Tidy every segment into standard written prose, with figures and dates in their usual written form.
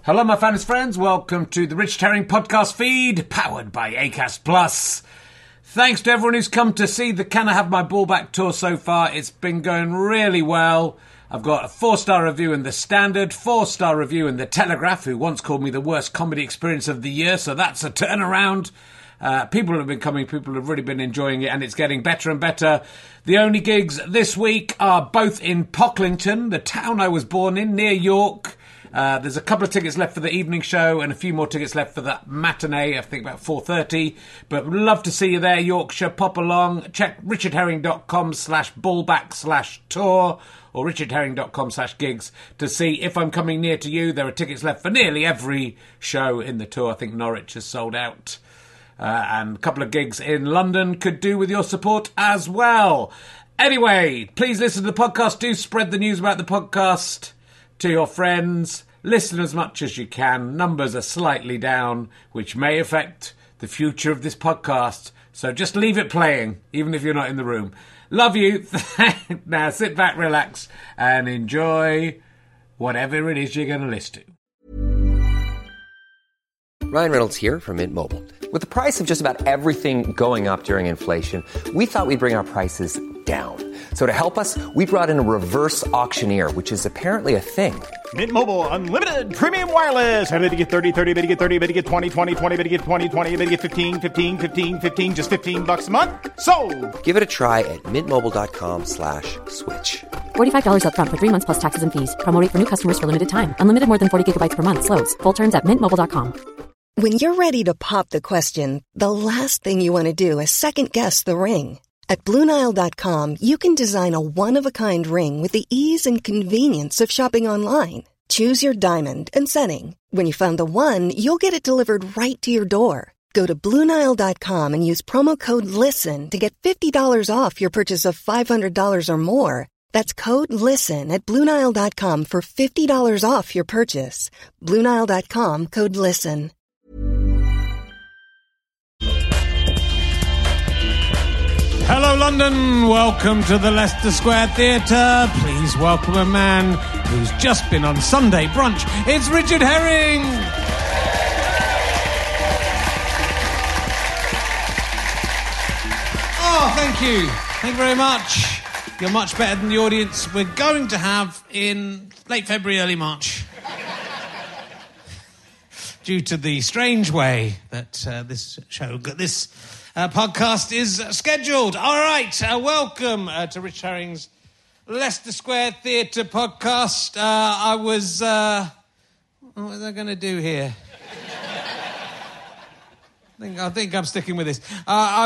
Hello, my fans, friends. Welcome to the Richard Herring podcast feed, powered by Acast Plus. Thanks to everyone who's come to see the Can I Have My Ball Back tour so far. It's been going really well. I've got a 4-star review in The Standard, 4-star review in The Telegraph, who once called me the worst comedy experience of the year, so that's a turnaround. People have been coming, people have really been enjoying it, and it's getting better and better. The only gigs this week are both in Pocklington, the town I was born in, near York. There's a couple of tickets left for the evening show and a few more tickets left for the matinee, I think about 4:30. But would love to see you there, Yorkshire. Pop along. Check richardherring.com/ballback/tour or richardherring.com/gigs to see if I'm coming near to you. There are tickets left for nearly every show in the tour. I think Norwich has sold out. And a couple of gigs in London could do with your support as well. Anyway, please listen to the podcast. Do spread the news about the podcast to your friends. Listen as much as you can. Numbers are slightly down, which may affect the future of this podcast. So just leave it playing, even if you're not in the room. Love you. Now sit back, relax, and enjoy whatever it is you're going to listen to. Ryan Reynolds here from Mint Mobile. With the price of just about everything going up during inflation, we thought we'd bring our prices down. So to help us, we brought in a reverse auctioneer, which is apparently a thing. Mint Mobile Unlimited Premium Wireless. How to get 30, 30, bit to get 30, bit to get 20, 20, 20, bit to get 20, 20, bit to get 15, 15, 15, 15, just $15 a month? Sold! Give it a try at mintmobile.com/switch. $45 up front for 3 months plus taxes and fees. Promo rate for new customers for limited time. Unlimited more than 40 gigabytes per month. Slows full terms at mintmobile.com. When you're ready to pop the question, the last thing you want to do is second-guess the ring. At BlueNile.com, you can design a one-of-a-kind ring with the ease and convenience of shopping online. Choose your diamond and setting. When you find the one, you'll get it delivered right to your door. Go to BlueNile.com and use promo code LISTEN to get $50 off your purchase of $500 or more. That's code LISTEN at BlueNile.com for $50 off your purchase. BlueNile.com, code LISTEN. Hello, London. Welcome to the Leicester Square Theatre. Please welcome a man who's just been on Sunday brunch. It's Richard Herring. Oh, thank you. Thank you very much. You're much better than the audience we're going to have in late February, early March. Due to the strange way that this podcast is scheduled. All right, welcome to Rich Herring's Leicester Square Theatre podcast. What was I going to do here? I think I'm sticking with this. I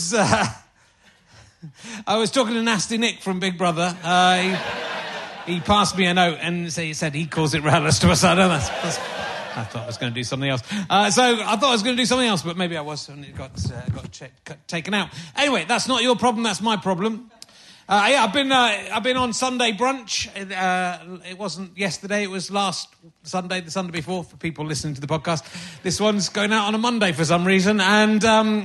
was talking to Nasty Nick from Big Brother. He passed me a note and he said he calls it Rattles to us. I don't know. I thought I was going to do something else. But maybe I was, and it got taken out. Anyway, that's not your problem. That's my problem. I've been on Sunday brunch. It wasn't yesterday. It was last Sunday, the Sunday before. For people listening to the podcast, this one's going out on a Monday for some reason. And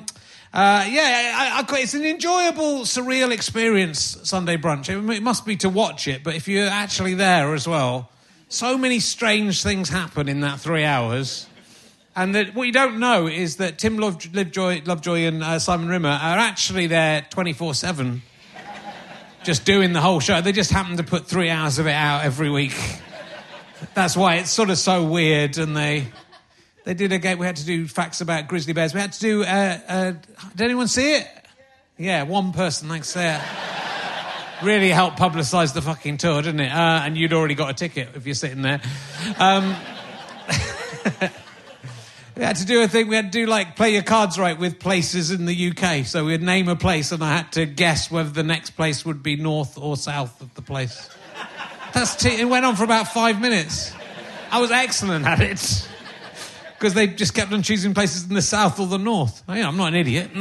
it's an enjoyable, surreal experience. Sunday brunch. It must be to watch it, but if you're actually there as well. So many strange things happen in that 3 hours. And that what you don't know is that Tim Lovejoy and Simon Rimmer are actually there 24/7, just doing the whole show. They just happen to put 3 hours of it out every week. That's why it's sort of so weird. And they did a game. We had to do facts about grizzly bears. We had to do... did anyone see it? Yeah, one person, thanks, Sarah. Really helped publicise the fucking tour, didn't it? And you'd already got a ticket if you're sitting there. We had to do a thing. We had to do, play your cards right with places in the UK. So we'd name a place, and I had to guess whether the next place would be north or south of the place. It went on for about 5 minutes. I was excellent at it. Because they just kept on choosing places in the south or the north. I'm not an idiot.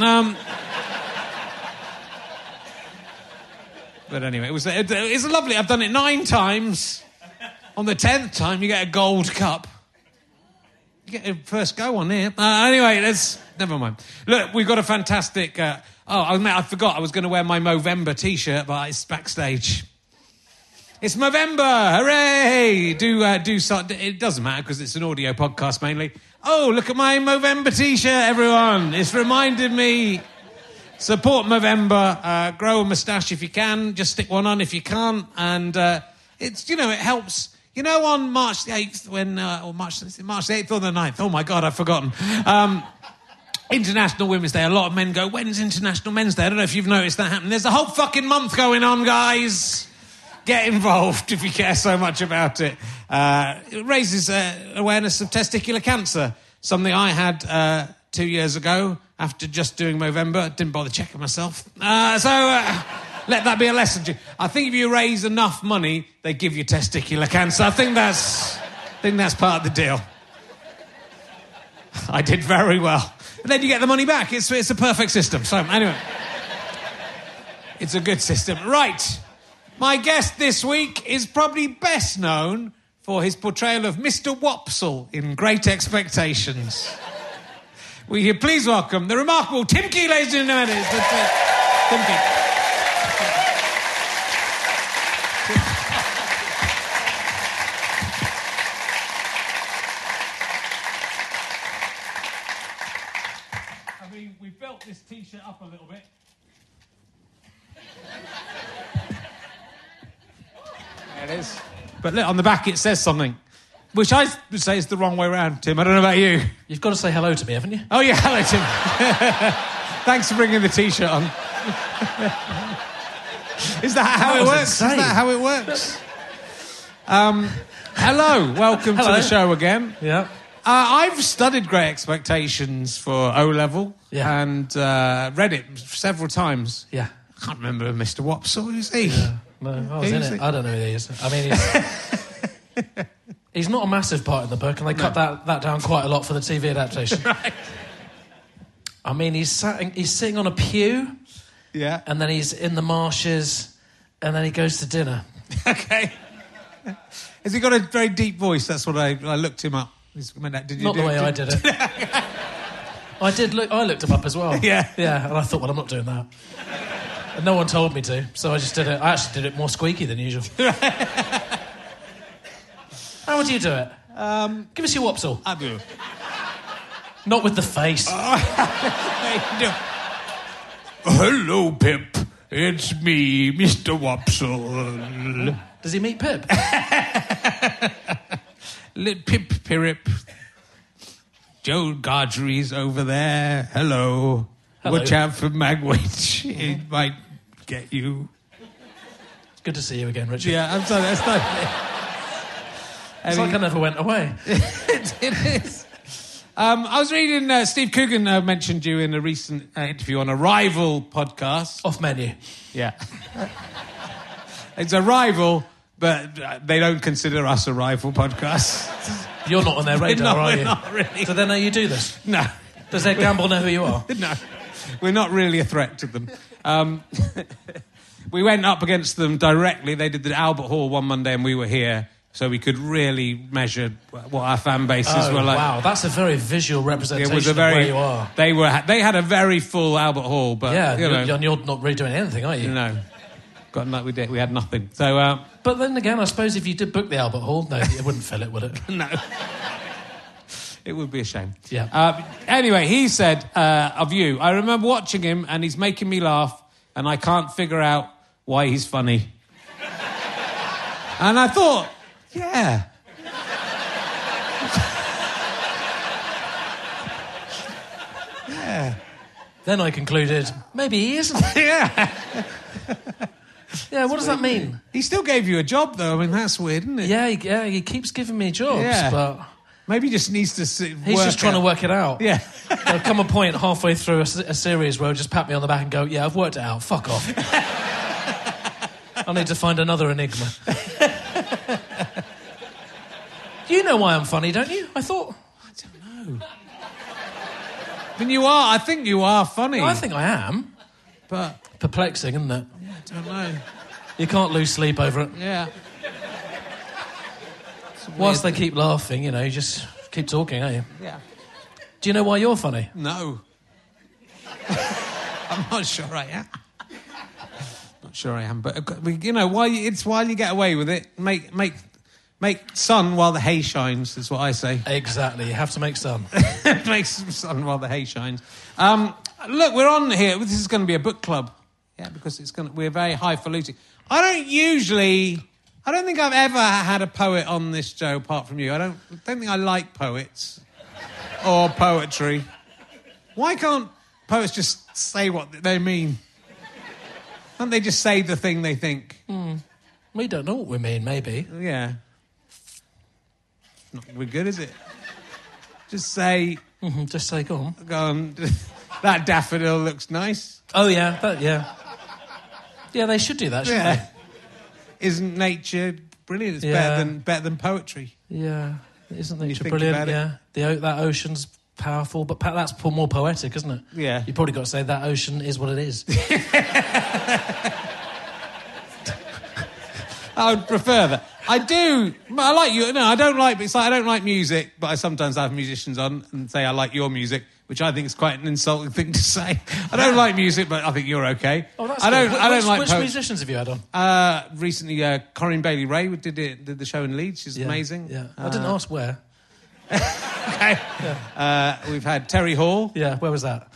But anyway, it's lovely. I've done it 9 times. On the 10th time, you get a gold cup. You get a first go on here. Anyway, never mind. Look, we've got a fantastic... I forgot I was going to wear my Movember T-shirt, but it's backstage. It's Movember! Hooray! It doesn't matter because it's an audio podcast mainly. Oh, look at my Movember T-shirt, everyone. It's reminded me. Support Movember. Grow a moustache if you can. Just stick one on if you can't. And it helps. On March the 8th, March the 8th or the 9th? Oh, my God, I've forgotten. International Women's Day. A lot of men go, when's International Men's Day? I don't know if you've noticed that happen. There's a whole fucking month going on, guys. Get involved if you care so much about it. It raises awareness of testicular cancer, something I had 2 years ago after just doing Movember. Didn't bother checking myself. Let that be a lesson to you. I think if you raise enough money, they give you testicular cancer. I think that's part of the deal. I did very well. But then you get the money back. It's a perfect system. So, anyway. It's a good system. Right. My guest this week is probably best known for his portrayal of Mr. Wopsle in Great Expectations. Will you please welcome the remarkable Tim Key, ladies and gentlemen. Tim Key. I mean, we built this T-shirt up a little bit. There it is. But look, on the back it says something, which I would say is the wrong way around, Tim. I don't know about you. You've got to say hello to me, haven't you? Oh, yeah, hello, Tim. Thanks for bringing the T-shirt on. Is that how it works? Insane. Is that how it works? Hello, welcome to the show again. Yeah. I've studied Great Expectations for O-Level and read it several times. Yeah. I can't remember Mr. Wopsle. Who's he? Yeah. No, I was in it. I don't know who he is. I mean, he's not a massive part in the book, and they cut that down quite a lot for the TV adaptation. Right. I mean, he's sitting on a pew, and then he's in the marshes, and then he goes to dinner. Okay. Has he got a very deep voice? That's what I looked him up. Did you not the way I did it. I looked him up as well. Yeah. Yeah, and I thought, well, I'm not doing that. And no one told me to, so I just did it. I actually did it more squeaky than usual. How would you do it? Give us your Wopsle. I do. Not with the face. Hello, Pip. It's me, Mr. Wopsle. Does he meet Pip? Pip Pirip. Joe Gargery's over there. Hello. Watch out for Magwitch. It might get you. It's good to see you again, Richard. Yeah, I'm sorry. That's not... It's like I never went away. It is. I was reading, Steve Coogan mentioned you in a recent interview on a rival podcast. Off menu. Yeah. It's a rival, but they don't consider us a rival podcast. You're not on their radar, are you? Not really. Do they know you do this? No. Does Ed Gamble know who you are? No. We're not really a threat to them. We went up against them directly. They did the Albert Hall one Monday and we were here, so we could really measure what our fan bases were like. Wow, that's a very visual representation of where you are. They had a very full Albert Hall, but... Yeah, and you're not really doing anything, are you? No. We had nothing. So, but then again, I suppose if you did book the Albert Hall, no, it wouldn't fill it, would it? No. It would be a shame. Yeah. Anyway, he said of you, I remember watching him and he's making me laugh and I can't figure out why he's funny. And I thought, yeah. Yeah. Then I concluded, maybe he isn't. Yeah. Yeah, what does that mean? He still gave you a job, though. I mean, that's weird, isn't it? Yeah, he keeps giving me jobs, but... Maybe he just needs to He's just trying to work it out. Yeah. There'll come a point halfway through a series where he'll just pat me on the back and go, yeah, I've worked it out. Fuck off. I need to find another enigma. You know why I'm funny, don't you? I thought... I don't know. I mean, you are. I think you are funny. I think I am. But... Perplexing, isn't it? Yeah, I don't know. You can't lose sleep over it. Yeah. Whilst they keep laughing, you just keep talking, don't you? Yeah. Do you know why you're funny? No. I'm not sure I am. Sure I am. But, while you get away with it, make sun while the hay shines, is what I say. Exactly. You have to make sun. Make some sun while the hay shines. Look, we're on here. This is going to be a book club. Yeah, because we're very highfalutin. I don't think I've ever had a poet on this show apart from you. I don't think I like poets or poetry. Why can't poets just say what they mean? Can't they just say the thing they think? We don't know what we mean, maybe. Yeah. Not very good, is it? Just say... Just say, go on. Go on. That daffodil looks nice. Oh, yeah. Yeah, they should do that, shouldn't they? Isn't nature brilliant? It's better than poetry. Yeah. Isn't nature brilliant? Yeah. That ocean's powerful, but that's more poetic, isn't it? Yeah. You probably got to say that ocean is what it is. I would prefer that. I do. I like you. No, I don't like. It's like I don't like music, but I sometimes have musicians on and say I like your music, which I think is quite an insulting thing to say. I don't like music, but I think you're okay. Oh, that's I don't. good. I don't like. Which musicians have you had on? Recently, Corinne Bailey Ray did the show in Leeds. She's amazing. Yeah. I didn't ask where. Okay. Yeah. We've had Terry Hall. Yeah. Where was that?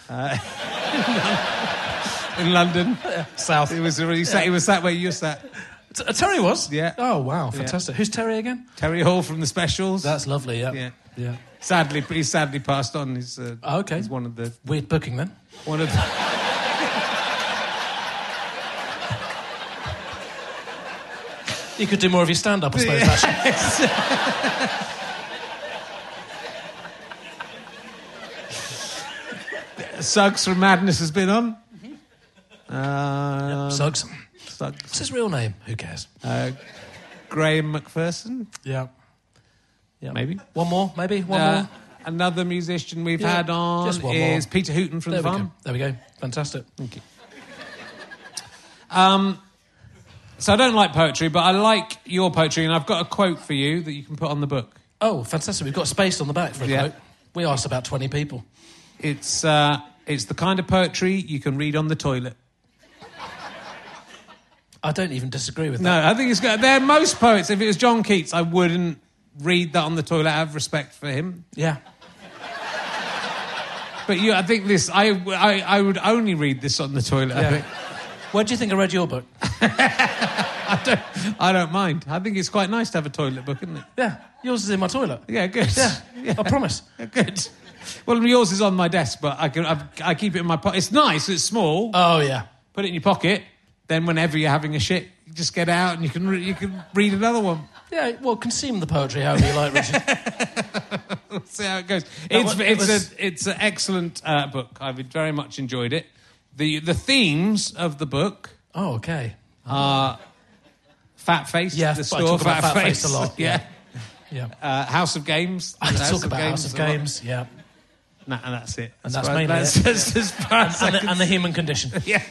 In London. South. He was sat where you sat. Terry was? Yeah. Oh, wow. Fantastic. Yeah. Who's Terry again? Terry Hall from The Specials. That's lovely, yeah. Sadly, he's sadly passed on. He's okay. He's one of the... Weird booking, then. One of the... You could do more of your stand-up, I suppose, actually. Suggs from Madness has been on. Suggs. What's his real name? Who cares? Graham McPherson. Yeah. Maybe. One more, maybe? One more? Another musician we've had on is Peter Hooton from The Farm. There we go. Fantastic. Thank you. So I don't like poetry, but I like your poetry, and I've got a quote for you that you can put on the book. Oh, fantastic. We've got space on the back for a quote. We asked about 20 people. It's the kind of poetry you can read on the toilet. I don't even disagree with that. No, I think it's good. They're most poets. If it was John Keats, I wouldn't read that on the toilet. I have respect for him. Yeah. But I think this... I would only read this on the toilet, I think. Where do you think I read your book? I don't mind. I think it's quite nice to have a toilet book, isn't it? Yeah. Yours is in my toilet. Yeah, good. Yeah. I promise. Yeah, good. Well, yours is on my desk, but I keep it in my pocket. It's nice. It's small. Oh, yeah. Put it in your pocket. Then whenever you're having a shit, you just get out and you can read another one. Yeah, well, consume the poetry however you like, Richard. We'll see how it goes. It's an excellent book. I've very much enjoyed it. The themes of the book... Oh, okay. Are Fat Face, the store, I talk about Fat Face a lot. Yeah. House of Games. I talk about House of Games, yeah. And that's it. And that's mainly it. As far as and the human condition. Yeah.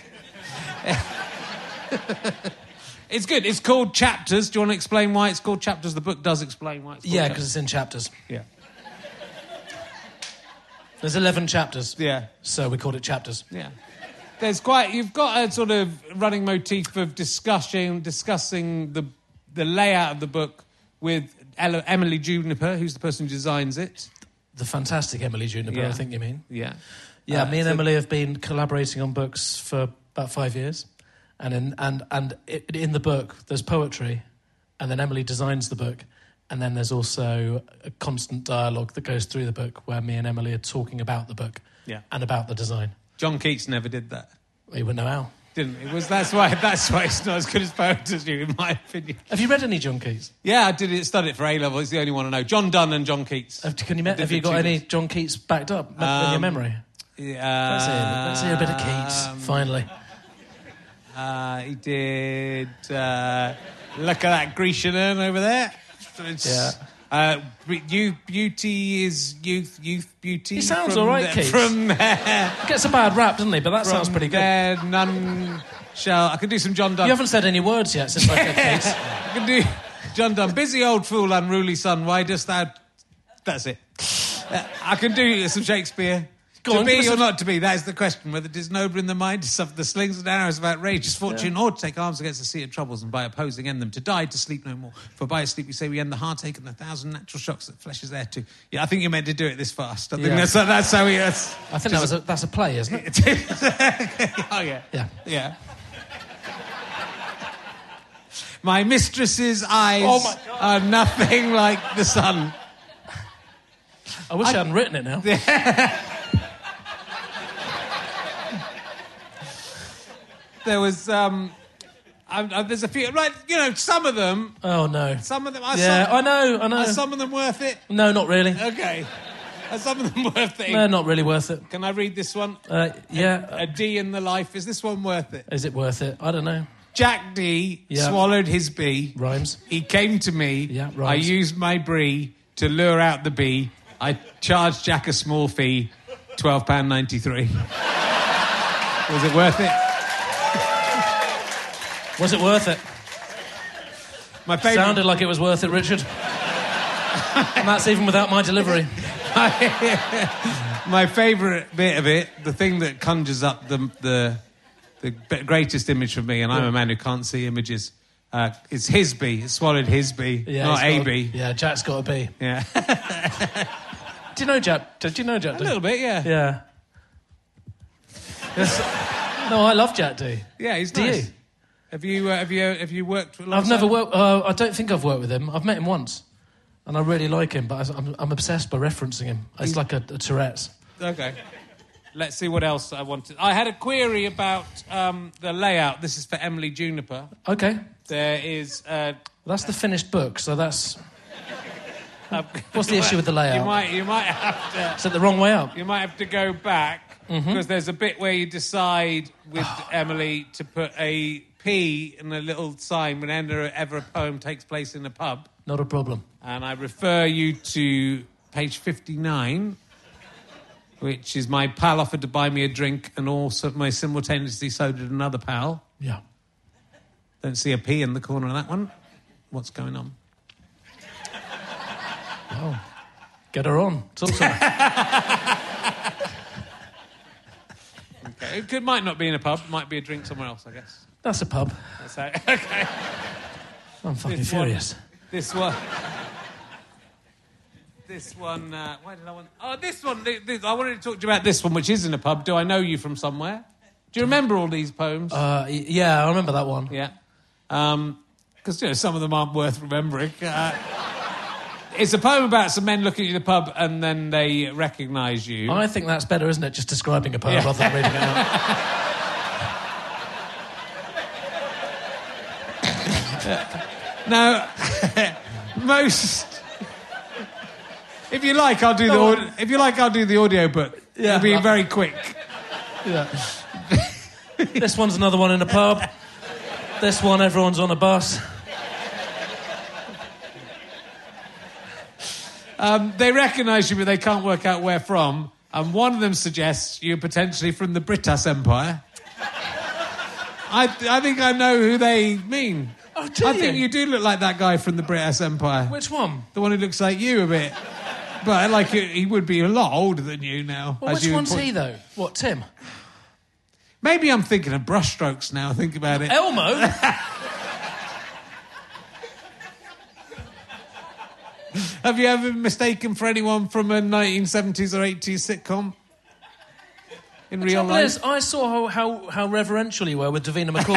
It's good. It's called Chapters. Do you want to explain why it's called Chapters? The book does explain why it's called Chapters. Yeah, because it's in chapters. Yeah. There's 11 chapters. Yeah. So we called it Chapters. Yeah. You've got a sort of running motif of discussing the layout of the book with Emily Juniper, who's the person who designs it. The fantastic Emily Juniper, I think you mean. Yeah. Yeah, me and Emily have been collaborating on books for about 5 years. And in the book, there's poetry, and then Emily designs the book, and then there's also a constant dialogue that goes through the book where me and Emily are talking about the book and about the design. John Keats never did that. He wouldn't know how. Didn't he? That's why it's not as good as poetry, in my opinion. Have you read any John Keats? Yeah, I studied it for A-level. It's the only one I know. John Donne and John Keats. Have you got any John Keats backed up in your memory? Yeah. Let's hear a bit of Keats, finally. He did... look at that Grecian urn over there. Beauty is youth beauty. He sounds all right, Keats. From there. Gets a bad rap, doesn't he? But that sounds pretty good. None shall... I can do some John Donne. You haven't said any words yet since I said Keats. I can do John Donne. Busy old fool, unruly son, why dost thou... That's it. I can do some Shakespeare. To be or not to be, that is the question. Whether it is noble in the mind to suffer the slings and arrows of outrageous fortune, or to take arms against the sea of troubles, and by opposing end them, to die, to sleep no more. For by sleep we say we end the heartache and the thousand natural shocks that flesh is there to. Yeah, I think you're meant to do it this fast. I think that's how he is. I think that's a play, isn't it? Oh, yeah. Yeah. My mistress's eyes are nothing like the sun. I wish I hadn't written it now. There was, there's a few, right, some of them. Oh, no. Some of them. I know. Are some of them worth it? No, not really. Okay. Are some of them worth it? No, not really worth it. Can I read this one? Yeah. A D in the life. Is this one worth it? Is it worth it? I don't know. Jack D swallowed his bee. Rhymes. He came to me. Yeah, rhymes. I used my brie to lure out the bee. I charged Jack a small fee, £12.93. Was it worth it? Was it worth it? My favourite... Sounded like it was worth it, Richard. And that's even without my delivery. My favourite bit of it, the thing that conjures up the greatest image for me, and I'm a man who can't see images, is his bee. It swallowed his bee, not a bee. Yeah, Jack's got a bee. Yeah. Do you know Jack? Did you know Jack D? A little bit, yeah. Yeah. No, I love Jack D. Yeah, he's nice. Do you? Have you worked with him? I've never worked... I don't think I've worked with him. I've met him once. And I really like him, but I'm obsessed by referencing him. It's like a Tourette's. Okay. Let's see what else I wanted. I had a query about the layout. This is for Emily Juniper. Okay. There is... That's the finished book, so that's... What's the issue with the layout? You might have to... Is it the wrong way up? You might have to go back, because there's a bit where you decide with Emily to put a P in a little sign whenever a poem takes place in a pub. Not a problem. And I refer you to page 59, which is my pal offered to buy me a drink and also my simultaneously so did another pal. Yeah. Don't see a P in the corner of that one. What's going on? Oh. Get her on. Talk to her. Okay. It might not be in a pub. It might be a drink somewhere else, I guess. That's a pub. That's how, okay. I'm fucking furious. This one... why did I want... Oh, this one. I wanted to talk to you about this one, which is in a pub. Do I know you from somewhere? Do you remember all these poems? Yeah, I remember that one. Yeah. Because, some of them aren't worth remembering. It's a poem about some men looking at you in the pub and then they recognise you. I think that's better, isn't it? Just describing a poem rather than reading it out. Now, most... If you like, I'll do the audio book. Yeah, It'll be very quick. Yeah. This one's another one in a pub. This one, everyone's on a bus. They recognise you, but they can't work out where from. And one of them suggests you're potentially from the British Empire. I think I know who they mean. Oh, do I you? think you do look like that guy from the British Empire. Which one? The one who looks like you a bit. But he would be a lot older than you now. Well, which one's he, though? What, Tim? Maybe I'm thinking of brushstrokes now, think about it. Elmo? Have you ever been mistaken for anyone from a 1970s or 80s sitcom? In real life? I saw how reverential you were with Davina McCall.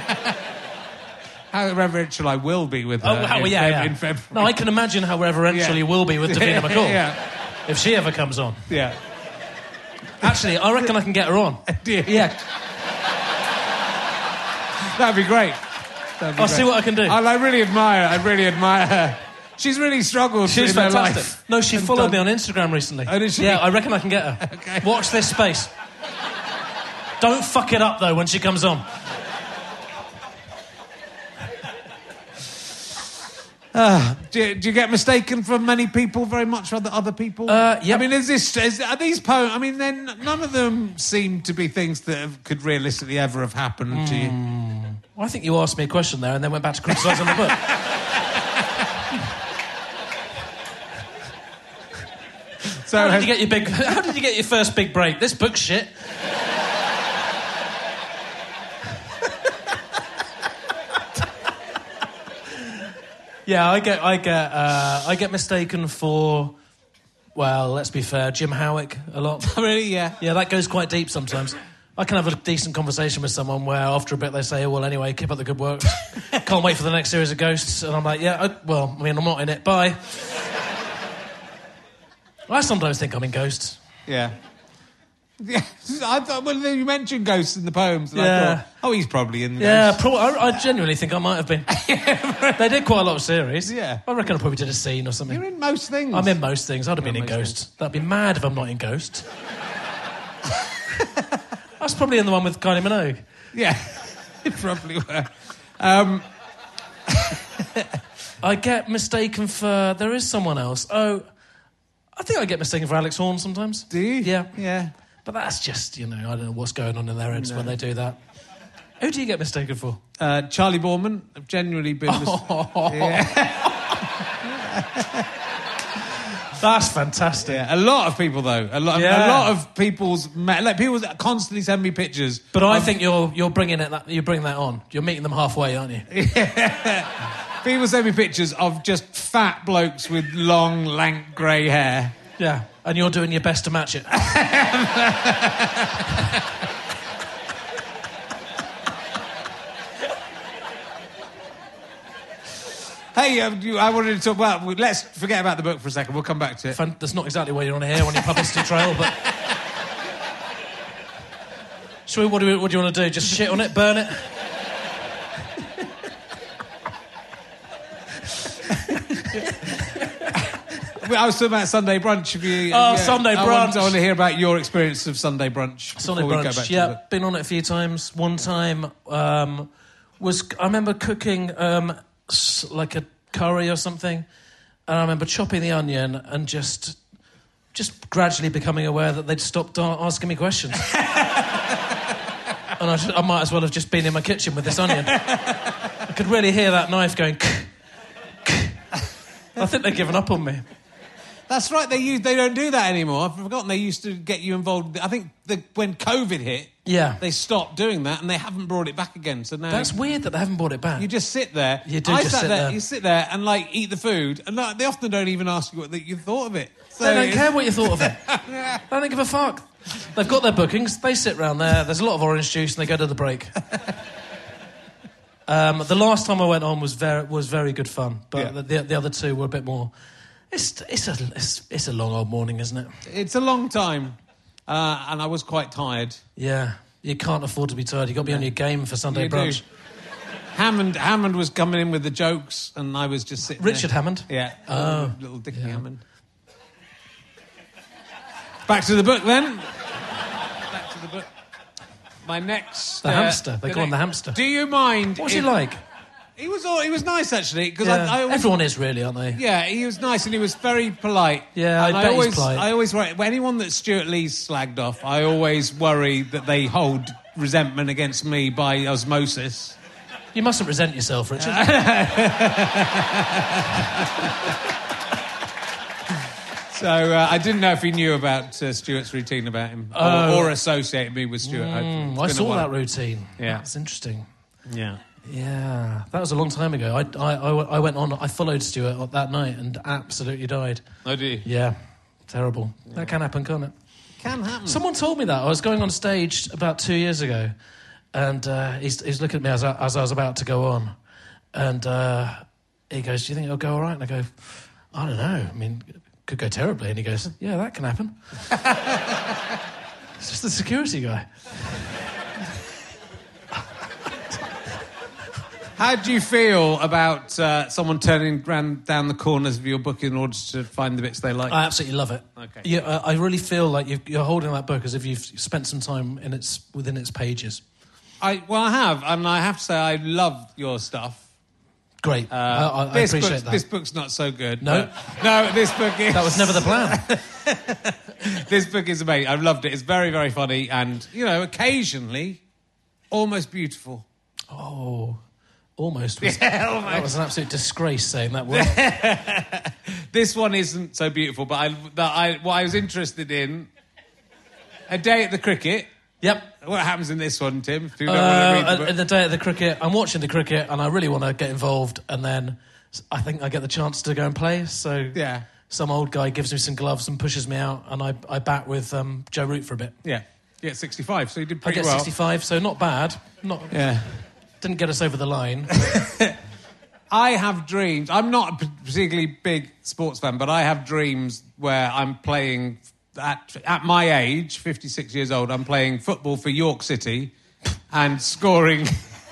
How reverential I will be with her in February. No, I can imagine how reverential you will be with Davina McCall. Yeah. If she ever comes on. Yeah. Actually, I reckon I can get her on. Yeah. That'd be great. I'll see what I can do. I really admire her. She's really struggled in her life. No, she followed me on Instagram recently. Oh, did she? Yeah, I reckon I can get her. Okay. Watch this space. Don't fuck it up, though, when she comes on. Do you get mistaken for many people very much for other people? Yeah. I mean, are these poems... I mean, then none of them seem to be things that could realistically ever have happened to you. Well, I think you asked me a question there and then went back to criticising the book. So How did you get your first big break? This book's shit. Yeah, I get mistaken for, well, let's be fair, Jim Howick a lot. Really? Yeah. Yeah, that goes quite deep sometimes. I can have a decent conversation with someone where after a bit they say, oh, well, anyway, keep up the good work. Can't wait for the next series of Ghosts. And I'm like, I'm not in it. Bye. I sometimes think I'm in Ghosts. Yeah. Yeah, I thought, well, you mentioned ghosts in the poems. And Yeah. I thought, oh, he's probably in the Yeah, ghosts. I genuinely think I might have been. They did quite a lot of series. Yeah. I reckon I probably did a scene or something. You're in most things. I'm in most things. I'd have been in most Ghosts. That'd be mad if I'm not in Ghosts. That's probably in the one with Kylie Minogue. Yeah, you probably were. I get mistaken for... There is someone else. Oh, I think I get mistaken for Alex Horne sometimes. Do you? Yeah. Yeah. But that's just, I don't know what's going on in their heads when they do that. Who do you get mistaken for? Charlie Boorman. I've genuinely been... That's fantastic. Yeah, a lot of people, though. A lot of people's... people that constantly send me pictures. But I think you're bringing that on. You're meeting them halfway, aren't you? People send me pictures of just fat blokes with long, lank, grey hair. Yeah, and you're doing your best to match it. Hey, I wanted to talk about... Let's forget about the book for a second. We'll come back to it. That's not exactly what you're on here on your publicity trail, but... What do you want to do? Just shit on it? Burn it? I was talking about Sunday Brunch. Sunday Brunch. I want to hear about your experience of Sunday Brunch. Sunday Brunch, yeah. Been on it a few times. One time I remember cooking like a curry or something, and I remember chopping the onion and just gradually becoming aware that they'd stopped asking me questions. And I might as well have just been in my kitchen with this onion. I could really hear that knife going... I think they've given up on me. That's right. They don't do that anymore. I've forgotten they used to get you involved. I think when COVID hit, they stopped doing that and they haven't brought it back again. So now that's weird that they haven't brought it back. You just sit there. You do just sit there. You sit there and eat the food, and they often don't even ask you what you thought of it. So they don't care what you thought of it. They don't give a fuck. They've got their bookings. They sit round there. There's a lot of orange juice, and they go to the break. The last time I went on was very good fun, but the other two were a bit more. It's a long old morning, isn't it? It's a long time, and I was quite tired. Yeah, you can't afford to be tired. You've got to be on your game for Sunday Brunch. Hammond was coming in with the jokes, and I was just sitting Richard there. Hammond? Yeah. Oh. Little Dickie Hammond. Back to the book, then. Back to the book. My next... The hamster. They call him the hamster. Do you mind... What's he like? He was nice, actually. Because everyone is, really, aren't they? Yeah, he was nice and he was very polite. Yeah, and I bet he's polite. I always worry... Anyone that Stuart Lee's slagged off, I always worry that they hold resentment against me by osmosis. You mustn't resent yourself, Richard. So I didn't know if he knew about Stuart's routine about him or associated me with Stuart. I saw that routine. Yeah. That's interesting. Yeah. Yeah, that was a long time ago. I went on, I followed Stuart that night and absolutely died. Oh, did you? Yeah, terrible. Yeah. That can happen, can't it? Can happen. Someone told me that. I was going on stage about 2 years ago and he's looking at me as I was about to go on and he goes, do you think it'll go all right? And I go, I don't know. I mean... could go terribly. And he goes, yeah, that can happen. It's just the security guy. How do you feel about someone turning down the corners of your book in order to find the bits they like? I absolutely love it. Okay. Yeah, I really feel like you're holding that book as if you've spent some time within its pages. I have, and I have to say I love your stuff. Great. I appreciate that. This book's not so good. No? No, this book is... That was never the plan. This book is amazing. I've loved it. It's very, very funny and, occasionally almost beautiful. Oh, Almost. Yeah, almost. That was an absolute disgrace saying that word. This one isn't so beautiful, but what I was interested in, A Day at the Cricket. Yep. What happens in this one, Tim? If you don't want to read the book? The Day at the Cricket, I'm watching the cricket and I really want to get involved, and then I think I get the chance to go and play, so yeah. Some old guy gives me some gloves and pushes me out, and I bat with Joe Root for a bit. Yeah. You get 65, so you did pretty well. I get 65, so not bad. Didn't get us over the line. I have dreams. I'm not a particularly big sports fan, but I have dreams where I'm playing, at my age, 56 years old, I'm playing football for York City and scoring...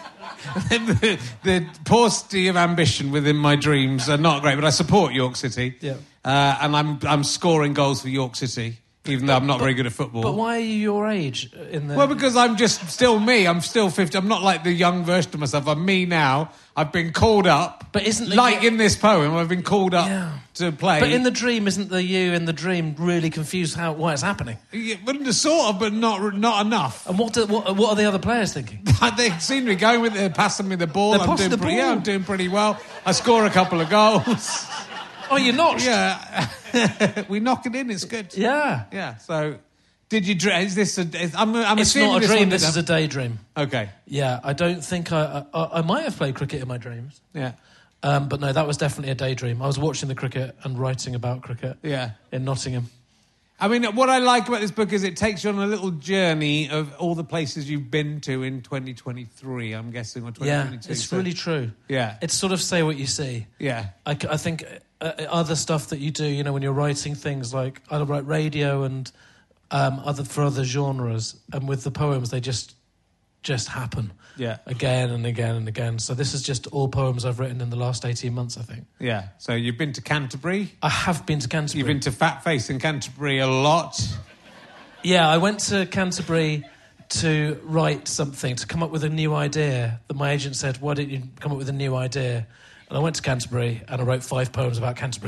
the paucity of ambition within my dreams are not great, but I support York City. Yeah. And I'm scoring goals for York City, even though I'm not very good at football. But why are you your age? Well, because I'm just still me. I'm still 50. I'm not like the young version of myself. I'm me now. I've been called up. But isn't in this poem, I've been called up to play. But in the dream, isn't the you in the dream really confused why it's happening? Yeah, sort of, but not enough. And what are the other players thinking? They seem to be going with it, passing me the ball. They're passing the ball. Yeah, I'm doing pretty well. I score a couple of goals. Oh, you're not? Yeah. We knock it in, it's good. Yeah. Yeah, so... Did you dream? Is this I'm it's not a dream, this is a daydream. Okay. Yeah, I don't think I might have played cricket in my dreams. Yeah. But no, that was definitely a daydream. I was watching the cricket and writing about cricket. Yeah. In Nottingham. I mean, what I like about this book is it takes you on a little journey of all the places you've been to in 2023, I'm guessing, or 2022. Yeah, it's really true. Yeah. It's sort of say what you see. Yeah. I think other stuff that you do, when you're writing things like, I write radio and for other genres, and with the poems, they just happen. Yeah. Again and again and again. So this is just all poems I've written in the last 18 months, I think. Yeah. So you've been to Canterbury? I have been to Canterbury. You've been to Fat Face in Canterbury a lot? Yeah, I went to Canterbury to write something, to come up with a new idea that my agent said, why don't you come up with a new idea? And I went to Canterbury and I wrote 5 poems about Canterbury.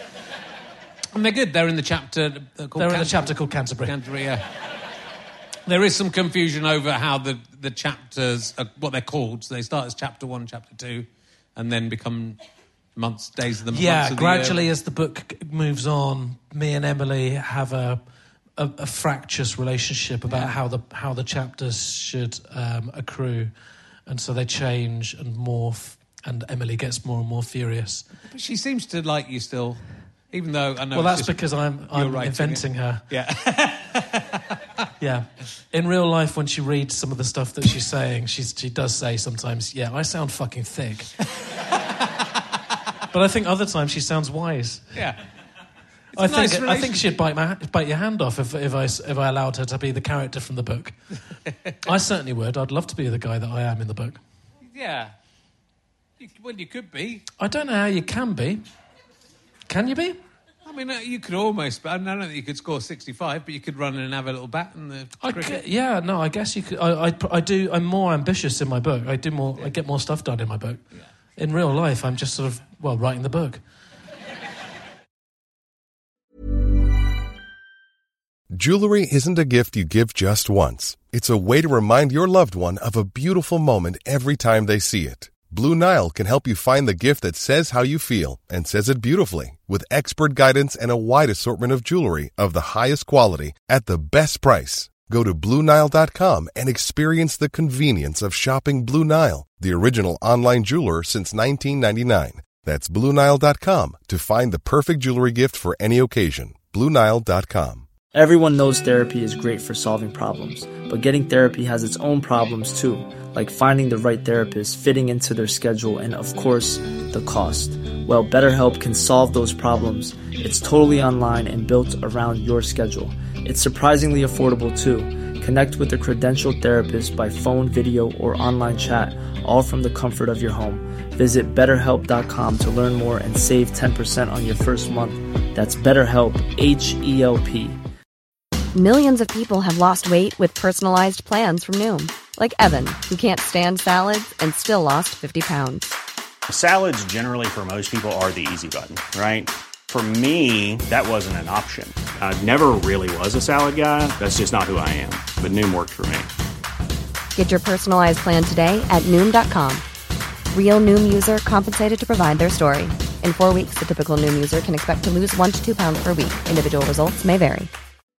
And they're good. They're in the chapter called in the chapter called Canterbury. Canterbury, yeah. There is some confusion over how the chapters, what they're called. So they start as chapter 1, chapter 2, and then become days of the month. Yeah, gradually as the book moves on, me and Emily have a fractious relationship about how the chapters should accrue, and so they change and morph, and Emily gets more and more furious. But she seems to like you still, even though I know. Well, that's because I'm inventing her. Yeah. Yeah. In real life, when she reads some of the stuff that she's saying, she does say sometimes, yeah, I sound fucking thick. But I think other times she sounds wise. Yeah. I think she'd bite your hand off if I allowed her to be the character from the book. I certainly would. I'd love to be the guy that I am in the book. Yeah. You could be. I don't know how you can be. Can you be? I mean, you could almost. I don't know that you could score 65, but you could run in and have a little bat in the cricket. I guess you could. I do. I'm more ambitious in my book. I do more. I get more stuff done in my book. Yeah. In real life, I'm just sort of writing the book. Jewelry isn't a gift you give just once. It's a way to remind your loved one of a beautiful moment every time they see it. Blue Nile can help you find the gift that says how you feel and says it beautifully, with expert guidance and a wide assortment of jewelry of the highest quality at the best price. Go to BlueNile.com and experience the convenience of shopping Blue Nile, the original online jeweler since 1999. That's BlueNile.com to find the perfect jewelry gift for any occasion. BlueNile.com. Everyone knows therapy is great for solving problems, but getting therapy has its own problems too, like finding the right therapist, fitting into their schedule, and of course, the cost. Well, BetterHelp can solve those problems. It's totally online and built around your schedule. It's surprisingly affordable too. Connect with a credentialed therapist by phone, video, or online chat, all from the comfort of your home. Visit BetterHelp.com to learn more and save 10% on your first month. That's BetterHelp, H-E-L-P. Millions of people have lost weight with personalized plans from Noom. Like Evan, who can't stand salads and still lost 50 pounds. Salads generally for most people are the easy button, right? For me, that wasn't an option. I never really was a salad guy. That's just not who I am. But Noom worked for me. Get your personalized plan today at Noom.com. Real Noom user compensated to provide their story. In 4 weeks, the typical Noom user can expect to lose 1 to 2 pounds per week. Individual results may vary.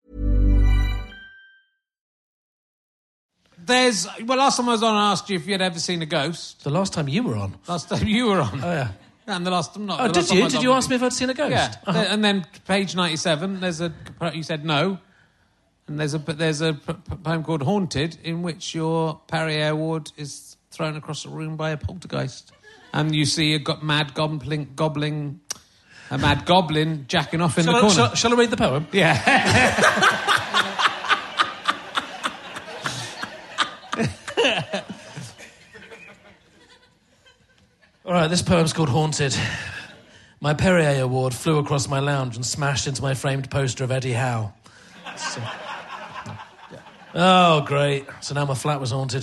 Last time I was on, I asked you if you had ever seen a ghost. The last time you were on. Last time you were on. Oh, yeah. And the last time not. Oh, did you? Did you ask me if I'd seen a ghost? Yeah. Uh-huh. And then page 97, you said no. And there's a poem called Haunted, in which your Perrier Award is thrown across a room by a poltergeist. And you see a mad goblin jacking off in the corner. Shall I read the poem? Yeah. All right, this poem's called Haunted. My Perrier Award flew across my lounge and smashed into my framed poster of Eddie Howe. Oh, great. So now my flat was haunted.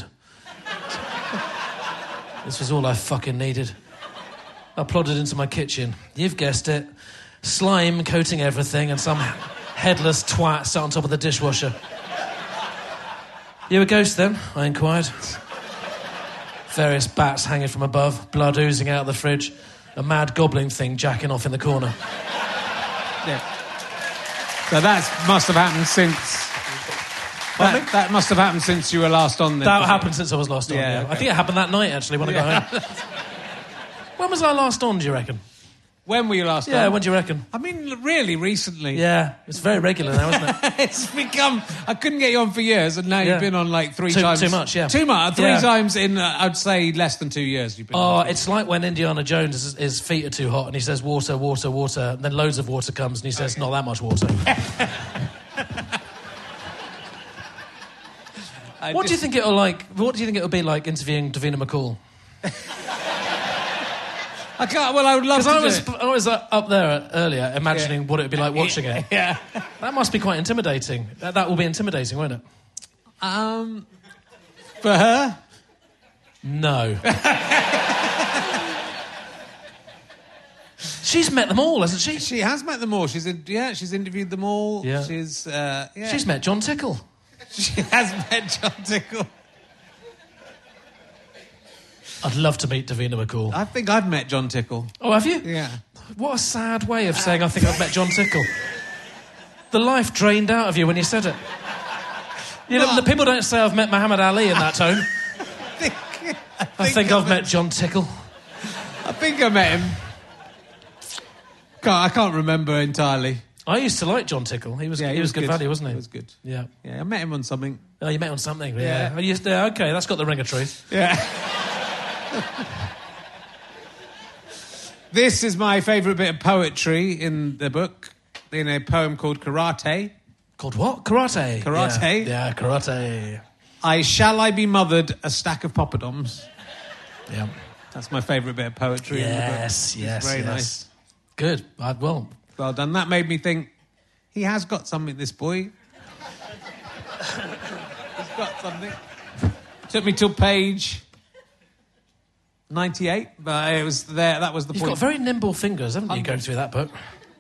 This was all I fucking needed. I plodded into my kitchen. You've guessed it. Slime coating everything and some headless twat sat on top of the dishwasher. You a ghost then? I inquired. Various bats hanging from above, blood oozing out of the fridge, a mad goblin thing jacking off in the corner. Yeah. So that must have happened since... That must have happened since you were last on then. That happened since I was last on, yeah. Okay. I think it happened that night, actually, when I got home. When was I last on, do you reckon? When were you last on? Yeah, when do you reckon? I mean, really, recently. Yeah, it's very regular now, isn't it? It's become... I couldn't get you on for years, and now you've been on like three times. Too much, yeah. Three times in, I'd say, less than 2 years you've been on. It's like when Indiana Jones, his feet are too hot, and he says, water, water, water, and then loads of water comes, and he says, not that much water. What do you think it'll be like interviewing Davina McCall? I would love to do it. I was up there earlier imagining what it would be like watching it. Yeah. That must be quite intimidating. That will be intimidating, won't it? For her? No. She's met them all, hasn't she? She has met them all. She's interviewed them all. Yeah. She's met John Tickle. She has met John Tickle. I'd love to meet Davina McCall. I think I've met John Tickle. Oh, have you? Yeah. What a sad way of saying I think I've met John Tickle. The life drained out of you when you said it. You know, the people don't say I've met Muhammad Ali in that tone. I think I've met John Tickle. I think I met him. I can't remember entirely. I used to like John Tickle. He was good value, wasn't he? He was good. Yeah. Yeah, I met him on something. Oh, you met him on something? Yeah. Okay, that's got the ring of truth. Yeah. This is my favourite bit of poetry in the book, in a poem called Karate. Called what? Karate. Karate. Yeah, karate. I be mothered a stack of poppadoms. Yeah. That's my favourite bit of poetry in the book. Yes. Very nice. Good. Well done. That made me think, he has got something, this boy. He's got something. Took me till page 98, but it was there. That was the point. You've got very nimble fingers, haven't you, going through that book?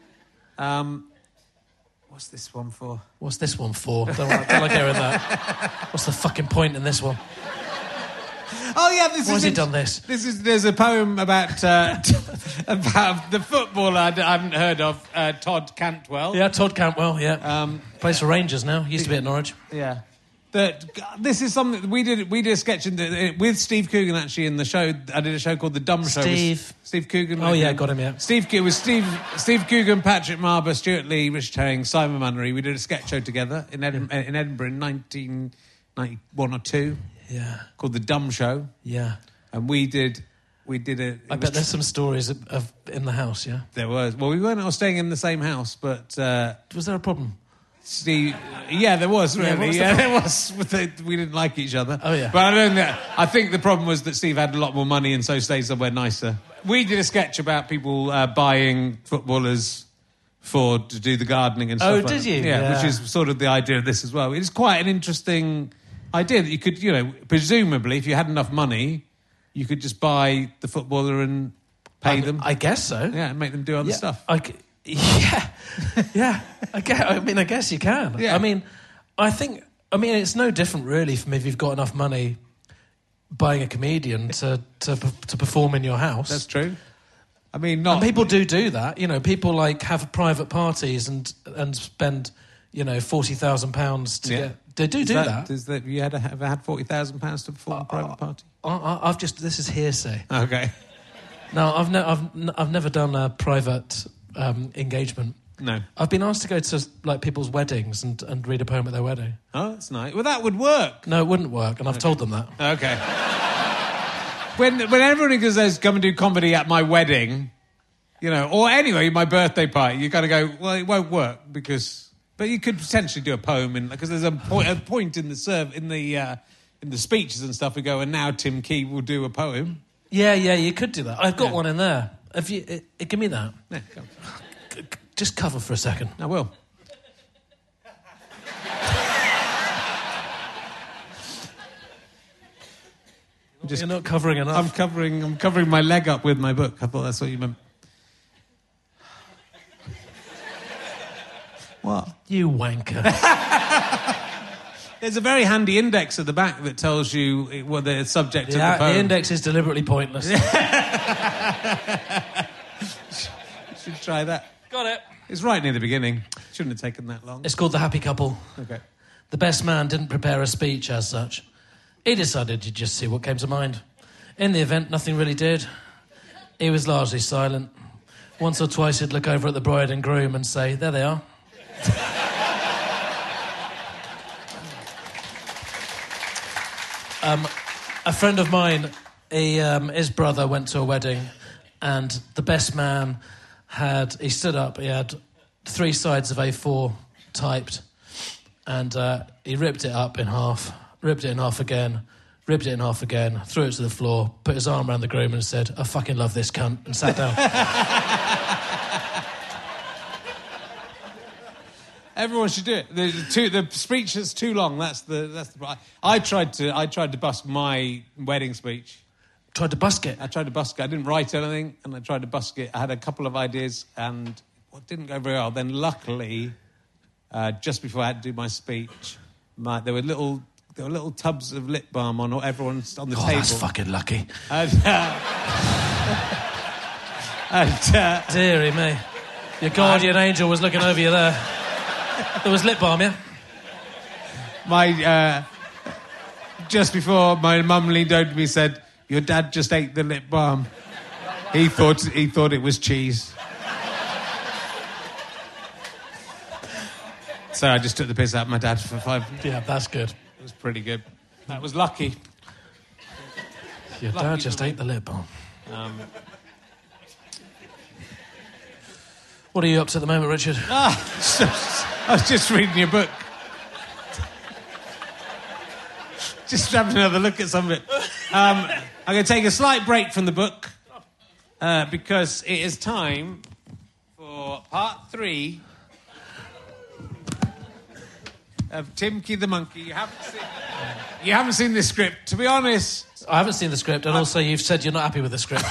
What's this one for? What's this one for? Don't like hearing that. What's the fucking point in this one? Oh yeah, Why has he done this? There's a poem about about the footballer I hadn't heard of, Todd Cantwell. Yeah, Todd Cantwell. Yeah, plays for Rangers now. He used to be at Norwich. Yeah, this is something that we did a sketch with Steve Coogan actually in the show. I did a show called The Dumb Show. Steve Coogan. Oh yeah, got him. Yeah. Steve Coogan, Patrick Marber, Stuart Lee, Richard Herring, Simon Munnery. We did a sketch show together in Edinburgh in 1991 or 2. Yeah. Called The Dumb Show. Yeah. And we did it. I bet there's some stories of in the house, yeah? There was. Well, we weren't all staying in the same house, but... was there a problem? Steve... Yeah, there was, really. Yeah, there was. We didn't like each other. Oh, yeah. But I think the problem was that Steve had a lot more money and so stayed somewhere nicer. We did a sketch about people buying footballers to do the gardening and stuff like that. Oh, did you? Yeah, which is sort of the idea of this as well. It's quite an interesting... idea that you could, presumably, if you had enough money, you could just buy the footballer and pay them. I guess so. Yeah, and make them do other stuff. Yeah. I guess you can. Yeah. I mean, it's no different really from if you've got enough money buying a comedian to perform in your house. That's true. I mean, not... And people do that. You know, people, like, have private parties and spend, you know, £40,000 to get... They do that. Have you ever had £40,000 to perform a private party? I've just... This is hearsay. Okay. No, I've never done a private engagement. No. I've been asked to go to, like, people's weddings and read a poem at their wedding. Oh, that's nice. Well, that would work. No, it wouldn't work, and I've told them that. Okay. When everyone goes, come and do comedy at my wedding, you know, or anyway, my birthday party, you kind of go, well, it won't work because... But you could potentially do a poem, because there's a point in the speeches and stuff. We go, and now Tim Key will do a poem. Yeah, you could do that. I've got one in there. Have you? Give me that. Yeah, go. Just cover for a second. I will. You're not covering enough. I'm covering my leg up with my book. I thought that's what you meant. What? You wanker. There's a very handy index at the back that tells you what the subject of the poem. The index is deliberately pointless. Should try that. Got it. It's right near the beginning. Shouldn't have taken that long. It's called The Happy Couple. Okay. The best man didn't prepare a speech as such. He decided to just see what came to mind. In the event, nothing really did. He was largely silent. Once or twice he'd look over at the bride and groom and say, there they are. A friend of mine, his brother went to a wedding, and the best man he stood up, he had 3 sides of A4 typed, and he ripped it up in half, ripped it in half again, ripped it in half again, threw it to the floor, put his arm around the groom and said, I fucking love this cunt, and sat down. Everyone should do it. The speech is too long. That's the. I tried to bust my wedding speech. Tried to busk it? I tried to busk it. I didn't write anything, and I tried to busk it. I had a couple of ideas, and it didn't go very well. Then, luckily, just before I had to do my speech, there were little tubs of lip balm on everyone's on the table. That's fucking lucky. Dearie me, your guardian angel was looking over you there. There was lip balm, yeah? Just before my mum leaned over to me and said, your dad just ate the lip balm. He thought it was cheese. So I just took the piss out of my dad for 5 minutes. Yeah, that's good. It was pretty good. That was lucky. Your dad just ate the lip balm. What are you up to at the moment, Richard? I was just reading your book. Just having another look at some of it. I'm going to take a slight break from the book because it is time for part 3 of Tim Key the Monkey. You haven't seen this script. To be honest... I haven't seen the script, and also you've said you're not happy with the script.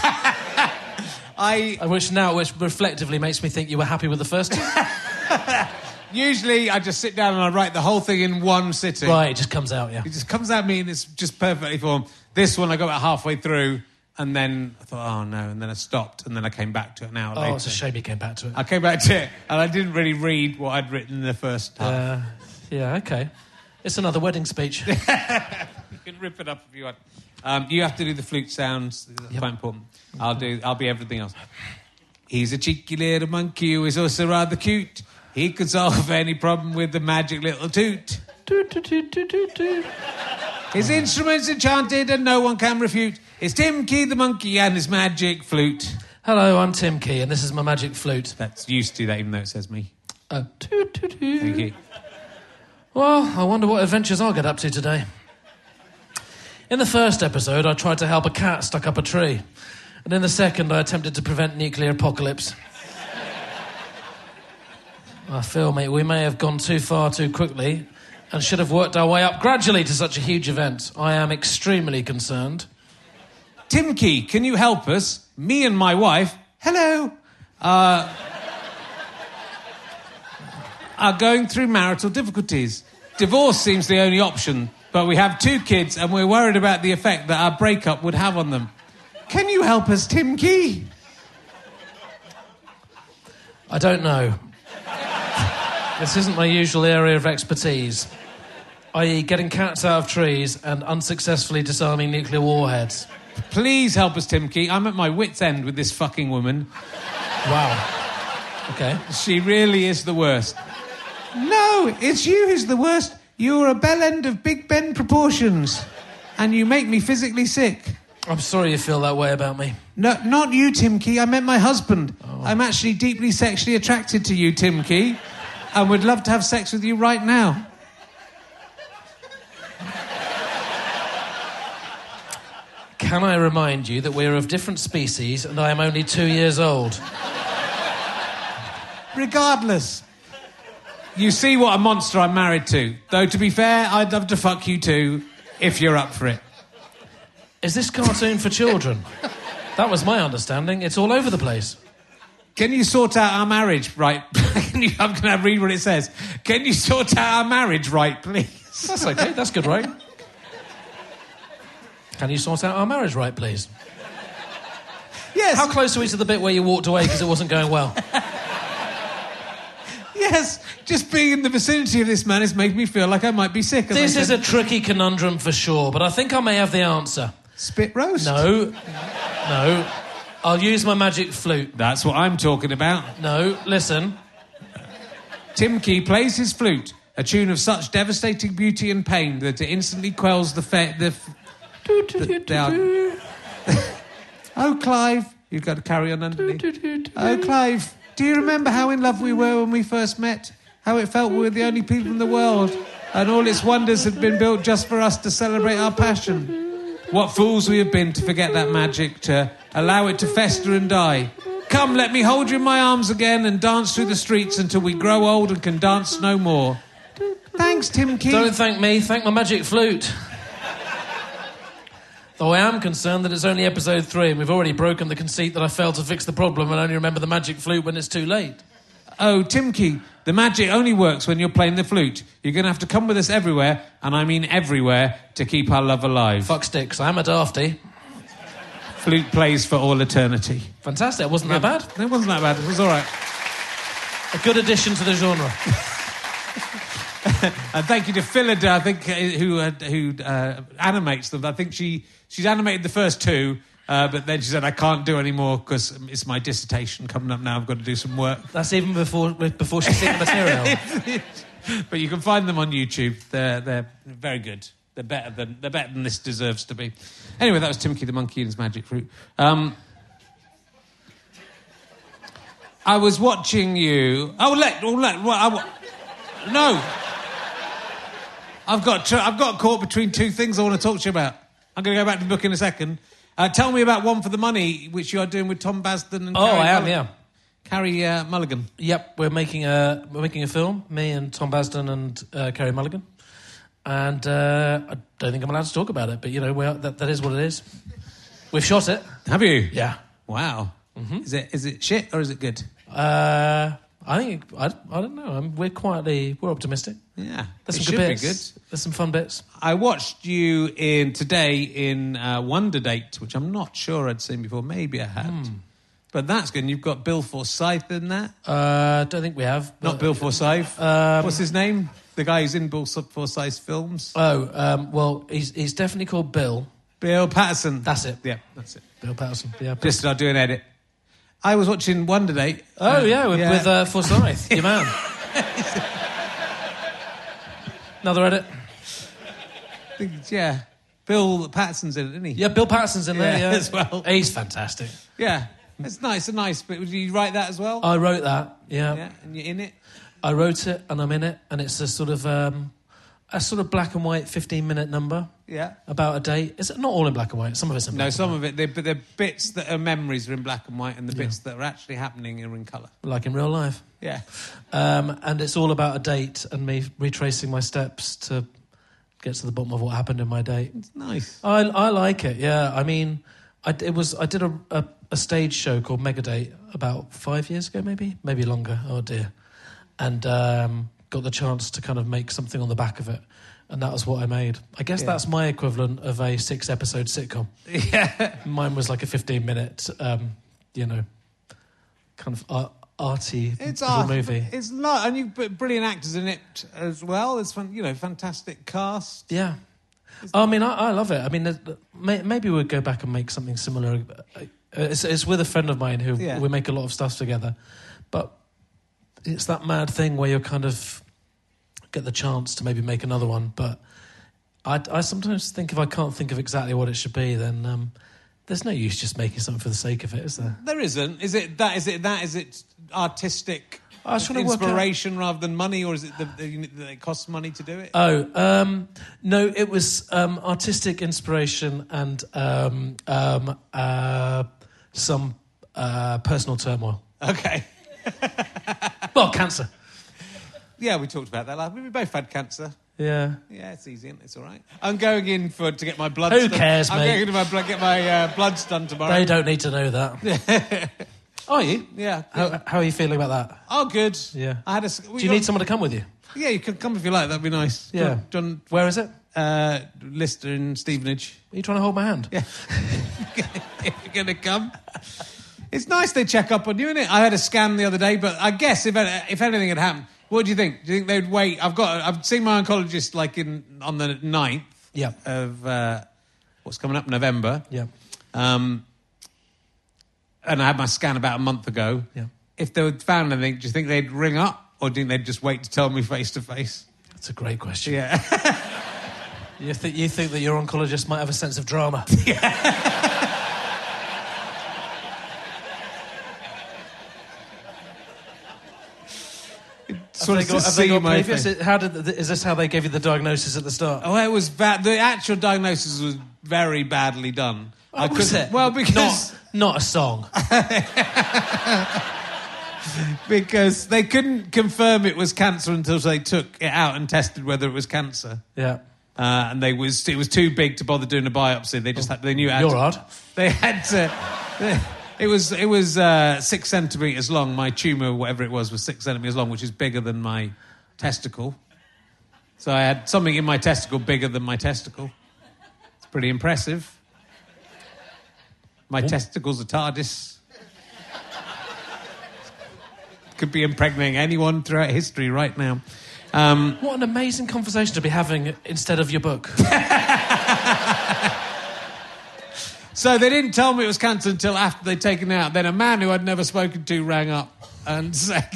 Which reflectively makes me think you were happy with the first two. Usually I just sit down and I write the whole thing in one sitting. Right, it just comes out, yeah. It just comes out me and it's just perfectly formed. This one I got about halfway through and then I thought, oh no, and then I stopped and then I came back to it an hour later. Oh, it's a shame you came back to it. I came back to it and I didn't really read what I'd written in the first half. Yeah, okay. It's another wedding speech. You can rip it up if you want. You have to do the flute sounds. That's quite important. I'll be everything else. He's a cheeky little monkey who is also rather cute. He could solve any problem with the magic little toot. Toot, toot, toot, toot, toot, toot. His instrument's enchanted and no one can refute. It's Tim Key the monkey and his magic flute. Hello, I'm Tim Key and this is my magic flute. That's used to do that even though it says me. Toot, toot, toot. Thank you. Well, I wonder what adventures I'll get up to today. In the first episode, I tried to help a cat stuck up a tree. And in the second, I attempted to prevent nuclear apocalypse. I feel, mate, we may have gone too far too quickly and should have worked our way up gradually to such a huge event. I am extremely concerned. Tim Key, can you help us? Me and my wife, hello, are going through marital difficulties. Divorce seems the only option. but we have 2 kids and we're worried about the effect that our breakup would have on them. Can you help us, Tim Key? I don't know. This isn't my usual area of expertise, i.e. getting cats out of trees and unsuccessfully disarming nuclear warheads. Please help us, Tim Key. I'm at my wit's end with this fucking woman. Wow. Okay. She really is the worst. No, it's you who's the worst. You're a bell end of Big Ben proportions. And you make me physically sick. I'm sorry you feel that way about me. No, not you, Tim Key. I meant my husband. Oh. I'm actually deeply sexually attracted to you, Tim Key. And would love to have sex with you right now. Can I remind you that we're of different species and I am only 2 years old? Regardless. You see what a monster I'm married to. Though, to be fair, I'd love to fuck you too, if you're up for it. Is this cartoon for children? That was my understanding. It's all over the place. Can you sort out our marriage right? I'm going to read what it says. Can you sort out our marriage right, please? That's okay. That's good, right? Can you sort out our marriage right, please? Yes. How close are we to the bit where you walked away because it wasn't going well? Yes. Just being in the vicinity of this man has made me feel like I might be sick. This is a tricky conundrum for sure, but I think I may have the answer. Spit roast? No. I'll use my magic flute. That's what I'm talking about. No, listen. Tim Key plays his flute, a tune of such devastating beauty and pain that it instantly quells Oh, Clive. You've got to carry on underneath. Oh, Clive, do you remember how in love we were when we first met? How it felt we were the only people in the world, and all its wonders had been built just for us to celebrate our passion. What fools we have been to forget that magic, to allow it to fester and die. Come, let me hold you in my arms again and dance through the streets until we grow old and can dance no more. Thanks, Tim Key. Don't thank me, thank my magic flute. Though I am concerned that it's only episode 3 and we've already broken the conceit that I failed to fix the problem and only remember the magic flute when it's too late. Oh, Tim Key, the magic only works when you're playing the flute. You're going to have to come with us everywhere, and I mean everywhere, to keep our love alive. Fuck sticks, I'm a dafty. Flute plays for all eternity. Fantastic, it wasn't that bad. It wasn't that bad, it was all right. A good addition to the genre. And thank you to Phillida, I think, who animates them. I think she's animated the first 2, but then she said, I can't do any more because it's my dissertation coming up now. I've got to do some work. That's even before she's seen the material. But you can find them on YouTube. They're very good. They're better than this deserves to be. Anyway, that was Tim Key the Monkey and his magic fruit. I was watching you. No. I've got caught between 2 things I want to talk to you about. I'm going to go back to the book in a second. Tell me about One for the Money, which you are doing with Tom Basden and Carey Mulligan. Yep, we're making a film, me and Tom Basden and Carey Mulligan. And I don't think I'm allowed to talk about it, but you know, that is what it is. We've shot it. Have you? Yeah. Wow. Mm-hmm. Is it shit or is it good? I don't know. We're optimistic. Yeah, there's some good bits. Be good. There's some fun bits. I watched you today in Wonder Date, which I'm not sure I'd seen before. Maybe I had. But that's good. And you've got Bill Forsyth in that? Don't think we have. Not Bill Forsyth. What's his name? The guy who's in Bill Forsyth's films? Well, he's definitely called Bill. Bill Patterson. That's it. Yeah, that's it. Bill Patterson. Yeah. Just I'll do an edit. I was watching Wonder Date. With Forsyth, your man. Another edit. Yeah. Bill Patterson's in it, isn't he? Yeah, Bill Patterson's in there, as well. He's fantastic. Yeah. It's nice. But did you write that as well? I wrote that, yeah. Yeah, and you're in it? I wrote it and I'm in it, and it's a sort of black and white 15-minute number. Yeah. About a date. Is it not all in black and white? Some of it's in black and white. No, some of it. The bits that are memories are in black and white, and the bits that are actually happening are in colour. Like in real life. Yeah. And it's all about a date and me retracing my steps to get to the bottom of what happened in my date. It's nice. I like it, yeah. I mean, I did a stage show called Mega Date about 5 years ago, maybe longer. Oh, dear. And got the chance to kind of make something on the back of it. And that was what I made. I guess that's my equivalent of a 6-episode sitcom. Yeah. Mine was like a 15-minute, kind of arty little movie. It's not, and you put brilliant actors in it as well. It's fun, fantastic cast. Yeah. I mean, I love it. I mean, maybe we'll go back and make something similar. It's with a friend of mine who we make a lot of stuff together. But it's that mad thing where you kind of get the chance to maybe make another one. But I sometimes think if I can't think of exactly what it should be, then there's no use just making something for the sake of it, is there? There isn't. Is it artistic inspiration rather than money, or is it that it costs money to do it? No, it was artistic inspiration and some personal turmoil. Okay. Well, cancer. Yeah, we talked about that last week. We both had cancer. Yeah. Yeah, it's easy, isn't it? It's all right. I'm going in to get my blood Who cares, mate? I'm going to get my bloods done tomorrow. They don't need to know that. Are you? Yeah. How are you feeling about that? Oh, good. Yeah. Do you need someone to come with you? Yeah, you could come if you like. That'd be nice. Yeah. John, where is it? Lister in Stevenage. Are you trying to hold my hand? Yeah. If you're going to come. It's nice they check up on you, isn't it? I had a scan the other day, but I guess if anything had happened, what do you think? Do you think they'd wait? I've seen my oncologist on the 9th of what's coming up, November. Yeah. And I had my scan about a month ago. Yeah. If they had found anything, do you think they'd ring up, or do you think they'd just wait to tell me face to face? That's a great question. Yeah. You think that your oncologist might have a sense of drama? Yeah. Have they got previous? Is this how they gave you the diagnosis at the start? Oh, it was bad. The actual diagnosis was very badly done. Was it? Well, because not a song. Because they couldn't confirm it was cancer until they took it out and tested whether it was cancer. Yeah. And it was too big to bother doing a biopsy. They just they knew it had You're odd. They had to. It was 6 centimetres long. My tumour, whatever it was 6 centimetres long, which is bigger than my testicle. So I had something in my testicle bigger than my testicle. It's pretty impressive. My testicles are TARDIS. Could be impregnating anyone throughout history right now. What an amazing conversation to be having instead of your book. So they didn't tell me it was cancer until after they'd taken it out. Then a man who I'd never spoken to rang up and said,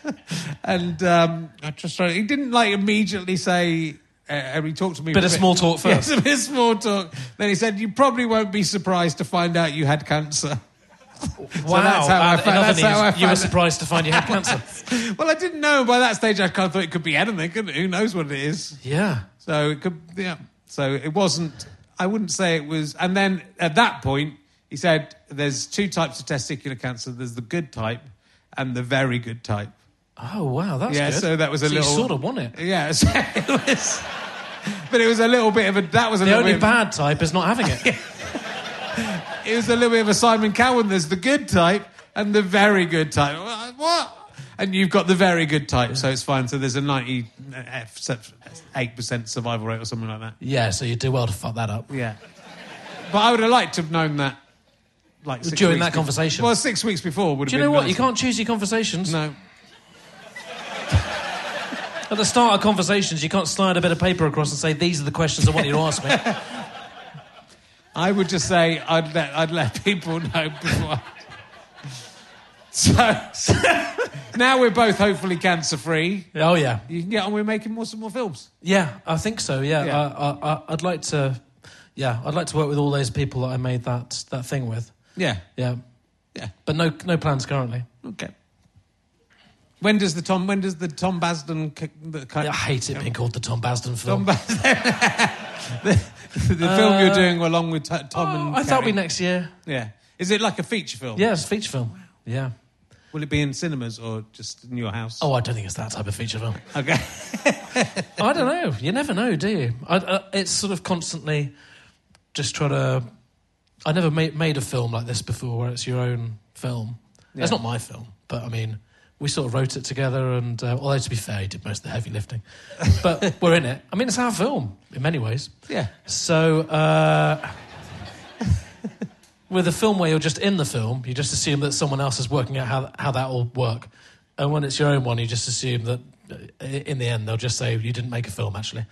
he didn't immediately say. He talked to me. Bit of small talk first. Yes, a bit of small talk. Then he said, "You probably won't be surprised to find out you had cancer." Wow! So that's how I found you were surprised to find you had cancer. Well, I didn't know. By that stage, I kind of thought it could be anything. Couldn't it? Who knows what it is? Yeah. So it could. Yeah. So it wasn't. I wouldn't say it was. And then at that point, he said, "There's 2 types of testicular cancer. There's the good type and the very good type." Oh wow, that's good. So that was a little. You sort of won it. Yeah. So it was. But it was a little bit of a. That was a the little only bit bad type is not having it. It was a little bit of a Simon Cowell. There's the good type and the very good type. What? And you've got the very good type, so it's fine. So there's a 98% survival rate or something like that. Yeah, so you do well to fuck that up. Yeah. But I would have liked to have known that, during that conversation. Well, 6 weeks before would have been. Do you know what? Nice. You can't choose your conversations. No. At the start of conversations, you can't slide a bit of paper across and say, "These are the questions I want you to ask me." I would just say I'd let people know before. So now we're both hopefully cancer-free. Oh, yeah. You can get on with making some more films. Yeah, I think so, yeah. I'd like to... Yeah, I'd like to work with all those people that I made that thing with. Yeah. Yeah. Yeah. But no plans currently. Okay. When does the Tom Basden... I hate it being called the Tom Basden film. Tom Basden. the film you're doing along with Tom and I thought it'd be next year. Yeah. Is it like a feature film? Yeah, it's a feature film. Yeah. Will it be in cinemas or just in your house? Oh, I don't think it's that type of feature film. Okay. I don't know. You never know, do you? It's sort of constantly just trying to... I never made a film like this before where it's your own film. Yeah. It's not my film, but I mean, We sort of wrote it together, and although to be fair, he did most of the heavy lifting. But we're in it. I mean, it's our film in many ways. Yeah. So with a film where you're just in the film, you just assume that someone else is working out how that will work. And when it's your own one, you just assume that in the end they'll just say, you didn't make a film, actually.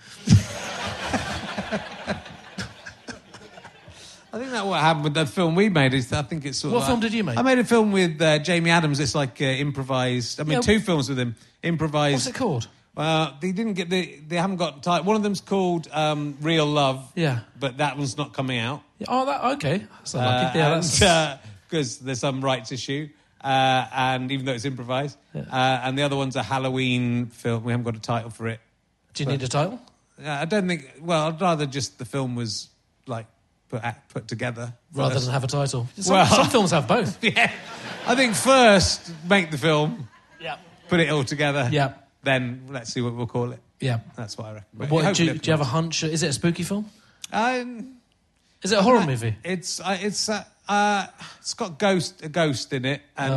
I think that's what happened with the film we made. I think it's sort of What film did you make? I made a film with Jamie Adams. It's like improvised. I mean, 2 films with him. Improvised. What's it called? They haven't got title. One of them's called Real Love. Yeah. But that one's not coming out. Oh, okay. That's unlucky. Because there's some rights issue. And even though it's improvised. And the other one's a Halloween film. We haven't got a title for it. Do you need a title? I don't think... Well, I'd rather just the film was, like, put together. Rather than have a title. Some films have both. Yeah. I think first, make the film. Yeah. Put it all together. Yeah. Then let's see what we'll call it. Yeah. That's what I reckon. Do you have a hunch? Is it a spooky film? Is it a horror movie? It's got a ghost in it, and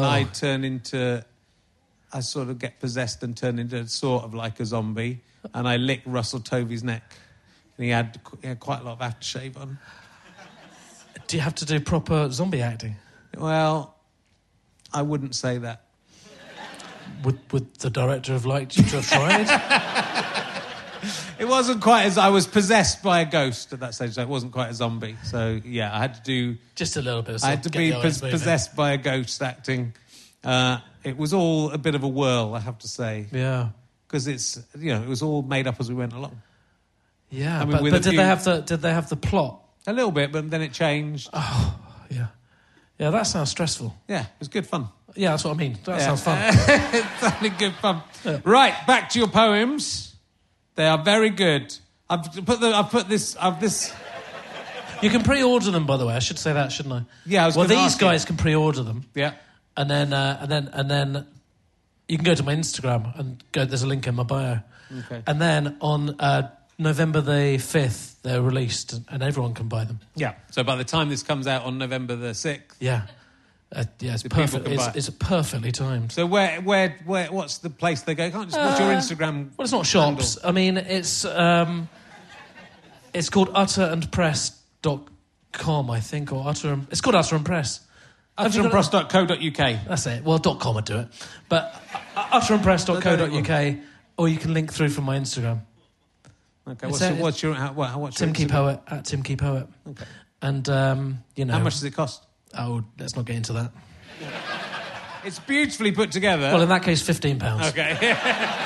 I sort of get possessed and turn into sort of like a zombie, and I lick Russell Tovey's neck, and he had quite a lot of aftershave on. Do you have to do proper zombie acting? Well, I wouldn't say that. Would the director have liked you to have tried? It wasn't quite as... I was possessed by a ghost at that stage, so it wasn't quite a zombie. So, yeah, I had to do... Just a little bit. I had to be possessed by a ghost acting. It was all a bit of a whirl, I have to say. Yeah. Because it's, it was all made up as we went along. Yeah, I mean, but did they have the plot? A little bit, but then it changed. Oh, yeah. Yeah, that sounds stressful. Yeah, it was good fun. Yeah, that's what I mean. That sounds fun. It sounded good fun. Yeah. Right, back to your poems. They are very good. I've put this. You can pre-order them, by the way. I should say that, shouldn't I? Yeah. These guys can pre-order them. Yeah. And then you can go to my Instagram and go. There's a link in my bio. Okay. And then on November the 5th, they're released, and everyone can buy them. Yeah. So by the time this comes out on November the 6th, yeah, it's perfect. It's perfectly timed. So where? What's the place they go? Can't just what's your Instagram? Well, it's not shops. Handle? I mean, it's called utterandpress.com, I think, or It's called Utter and Press. Utterandpress.co.uk. That's it. Well, .com would do it, but utterandpress.co.uk, or you can link through from my Instagram. Okay. What's your Tim Key Poet at Tim Key Poet. Okay. And how much does it cost? Oh, let's not get into that. It's beautifully put together. Well, in that case, £15. Okay.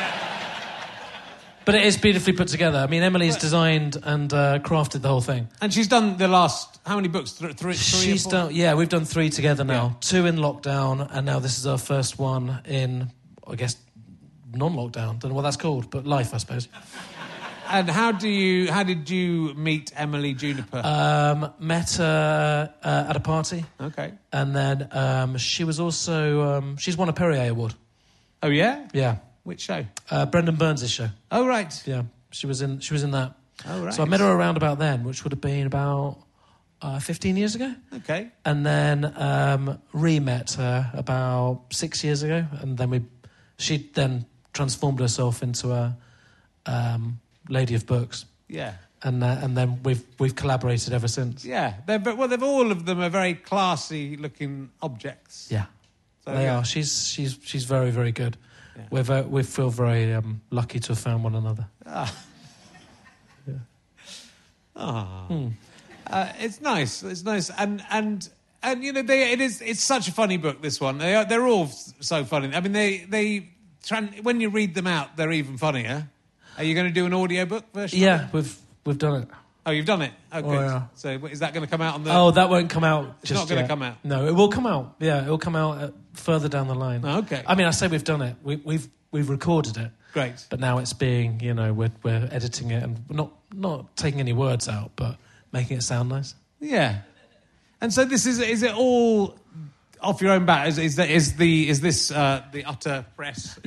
But it is beautifully put together. I mean, Emily's designed and crafted the whole thing. And she's done the last... How many books? Three? She's done... Yeah, we've done 3 together now. Yeah. 2 in lockdown, and now this is our first one in, I guess, non-lockdown. Don't know what that's called, but life, I suppose. And how did you meet Emily Juniper? Met her at a party. Okay. And then she was also... she's won a Perrier Award. Oh, yeah? Yeah. Which show? Brendan Burns' show. Oh, right. Yeah, she was in that. Oh, right. So I met her around about then, which would have been about 15 years ago. Okay. And then re-met her about 6 years ago, and then she then transformed herself into a lady of books. Yeah. And then we've collaborated ever since. Yeah, they've all of them are very classy looking objects. Yeah, so, they are. She's very, very good. Yeah. We feel very lucky to have found one another. Ah. Yeah. Oh. It's nice. It's nice, and it's such a funny book. This one, they're all so funny. I mean, when you read them out, they're even funnier. Are you going to do an audiobook version? Yeah, we've done it. Oh, you've done it? Oh, good. Yeah. So is that going to come out on the... Oh, that won't come out It's not going to come out? No, it will come out. Yeah, it will come out further down the line. Oh, okay. I mean, I say we've done it. We've recorded it. Great. But now it's being, we're editing it and not taking any words out, but making it sound nice. Yeah. And so is it all off your own bat? Is this the Utter Press?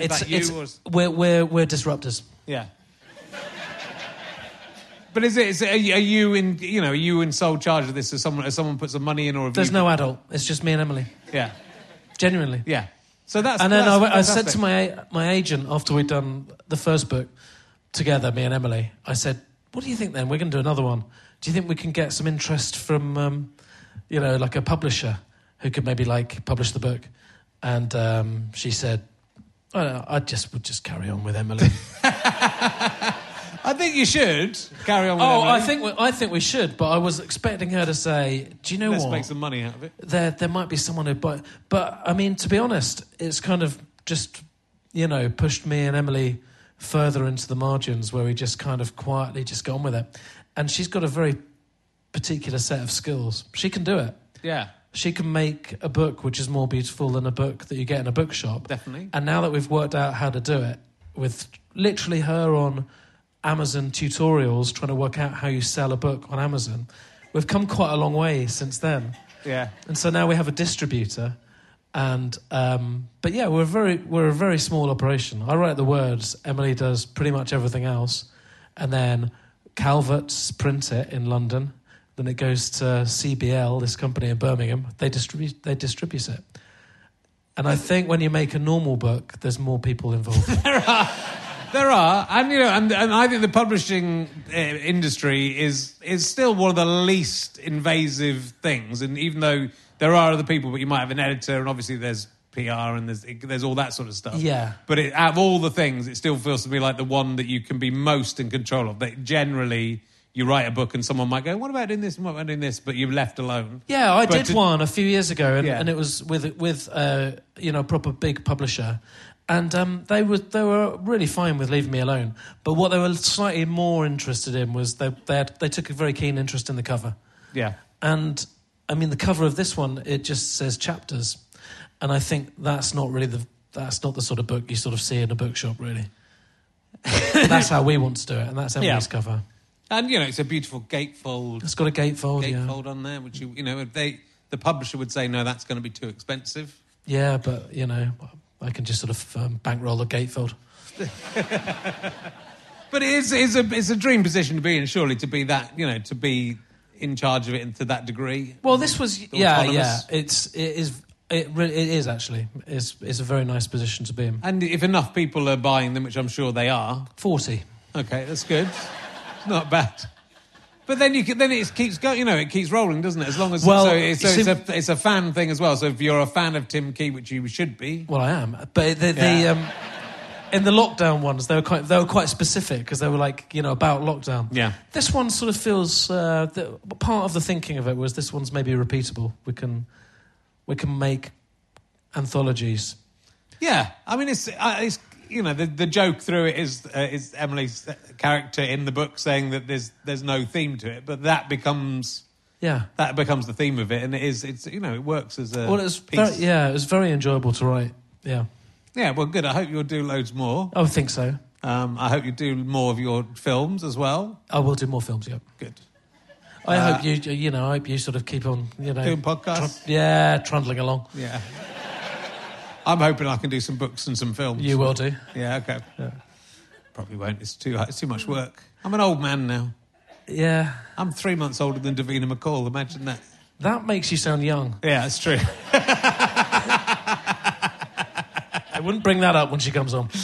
We're disruptors. Yeah. But are you in sole charge of this? As someone put some money in, or there's no adult. It's just me and Emily. Yeah. Genuinely. Yeah. So that's... And then that's I said to my agent, after we'd done the first book together, me and Emily, I said, what do you think then? We're going to do another one. Do you think we can get some interest from, like a publisher who could maybe, like, publish the book? And she said, I would just carry on with Emily. I think you should carry on with Emily. I think we should, but I was expecting her to say, do you know Let's what? make some money out of it. There might be someone who... But, I mean, to be honest, it's kind of just, pushed me and Emily further into the margins where we just kind of quietly just go on with it. And she's got a very particular set of skills. She can do it. Yeah. She can make a book which is more beautiful than a book that you get in a bookshop. Definitely. And now that we've worked out how to do it, with literally her on Amazon tutorials trying to work out how you sell a book on Amazon, we've come quite a long way since then. Yeah. And so now we have a distributor, and but yeah, we're a very small operation. I write the words, Emily does pretty much everything else, and then Calvert's print it in London. Then it goes to CBL, this company in Birmingham. They distribute it. And I think when you make a normal book, there's more people involved. There are, and I think the publishing industry is still one of the least invasive things. And even though there are other people, but you might have an editor, and obviously there's PR and there's all that sort of stuff. Yeah. But out of all the things, it still feels to me like the one that you can be most in control of. That generally, you write a book and someone might go, "What about doing this? What about doing this?" But you're left alone. Yeah, I did one a few years ago, and it was with a proper big publisher. And they were really fine with leaving me alone. But what they were slightly more interested in was they took a very keen interest in the cover. Yeah. And, I mean, the cover of this one, it just says chapters. And I think that's not the sort of book you sort of see in a bookshop, really. That's how we want to do it, and that's Emily's cover. And, it's a beautiful gatefold. It's got a gatefold, gatefold on there, which, the publisher would say, no, that's going to be too expensive. Yeah, but, I can just sort of bankroll a gatefold. But it's a dream position to be in, surely, to be that, to be in charge of it to that degree. Well, this was, it is actually. It's a very nice position to be in. And if enough people are buying them, which I'm sure they are. 40. Okay, that's good. It's not bad. But then it keeps going. It keeps rolling, doesn't it? As long as it's a fan thing as well. So if you're a fan of Tim Key, which you should be, well, I am. But in the lockdown ones, they were quite specific because they were like about lockdown. Yeah. This one sort of feels part of the thinking of it was this one's maybe repeatable. We can make anthologies. Yeah, I mean it's the joke through it is Emily's character in the book saying that there's no theme to it, but that becomes the theme of it, and it works as a piece. It was very enjoyable to write. Yeah. Yeah, well, good. I hope you'll do loads more. I think so. I hope you do more of your films as well. I will do more films. Yeah. Good. I hope you I hope you sort of keep on doing podcasts. Trundling along. Yeah. I'm hoping I can do some books and some films. You will do. Yeah, okay. Yeah. Probably won't. It's too much work. I'm an old man now. Yeah. I'm 3 months older than Davina McCall. Imagine that. That makes you sound young. Yeah, that's true. I wouldn't bring that up when she comes on.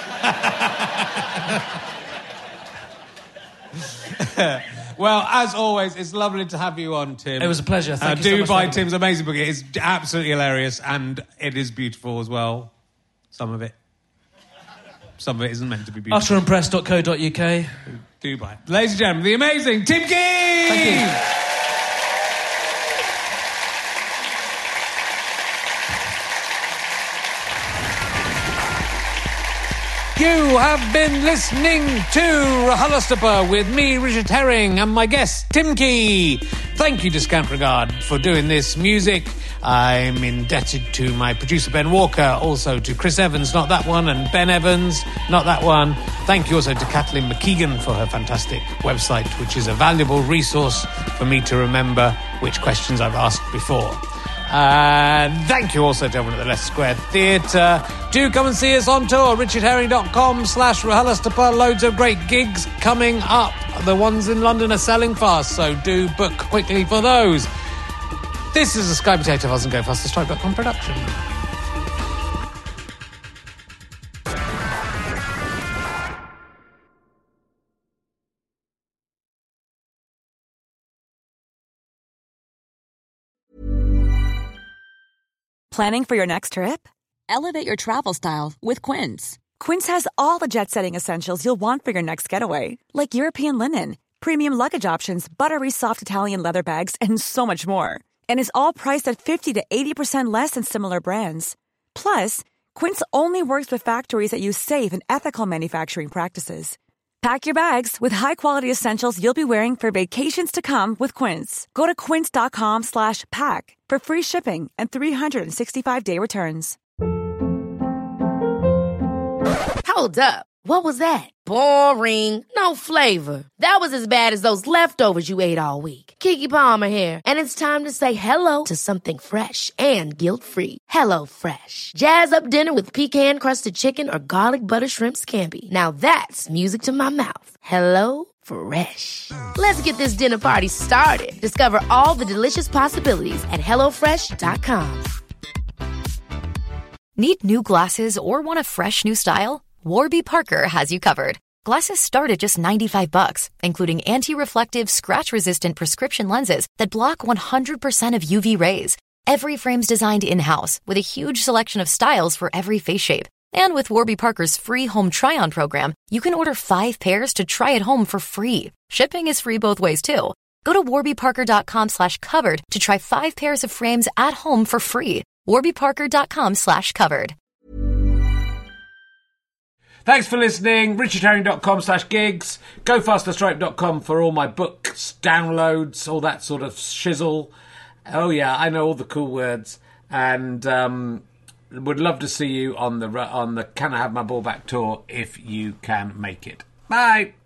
Well, as always, it's lovely to have you on, Tim. It was a pleasure. Thank you so do much buy Tim's amazing book. It is absolutely hilarious, and it is beautiful as well. Some of it isn't meant to be beautiful. Utterimpress.co.uk. Do buy. Ladies and gentlemen, the amazing Tim Key! Thank you. You have been listening to RHLSTP with me, Richard Herring, and my guest, Tim Key. Thank you to Scant Regard for doing this music. I'm indebted to my producer, Ben Walker, also to Chris Evans, not that one, and Ben Evans, not that one. Thank you also to Kathleen McKeegan for her fantastic website, which is a valuable resource for me to remember which questions I've asked before. Thank you also to everyone at the Leicester Square Theatre. Do come and see us on tour, richardherring.com/RHLSTP. Loads of great gigs coming up. The ones in London are selling fast, so do book quickly for those. This is a Sky Potato Fuzz and Go Faster Strike.com production. Planning for your next trip? Elevate your travel style with Quince. Quince has all the jet-setting essentials you'll want for your next getaway, like European linen, premium luggage options, buttery soft Italian leather bags, and so much more. And is all priced at 50 to 80% less than similar brands. Plus, Quince only works with factories that use safe and ethical manufacturing practices. Pack your bags with high-quality essentials you'll be wearing for vacations to come with Quince. Go to quince.com/pack for free shipping and 365-day returns. Hold up. What was that? Boring. No flavor. That was as bad as those leftovers you ate all week. Keke Palmer here, and it's time to say hello to something fresh and guilt-free. Hello Fresh. Jazz up dinner with pecan-crusted chicken or garlic butter shrimp scampi. Now that's music to my mouth. Hello Fresh. Let's get this dinner party started. Discover all the delicious possibilities at HelloFresh.com. Need new glasses or want a fresh new style? Warby Parker has you covered. Glasses start at just $95, including anti-reflective, scratch-resistant prescription lenses that block 100% of UV rays. Every frame's designed in-house with a huge selection of styles for every face shape. And with Warby Parker's free home try-on program, you can order 5 pairs to try at home for free. Shipping is free both ways, too. Go to warbyparker.com/covered to try 5 pairs of frames at home for free. warbyparker.com/covered. Thanks for listening. richardherring.com/gigs. GoFasterStripe.com for all my books, downloads, all that sort of shizzle. Oh yeah, I know all the cool words. And would love to see you on the Can I Have My Ball Back tour if you can make it. Bye.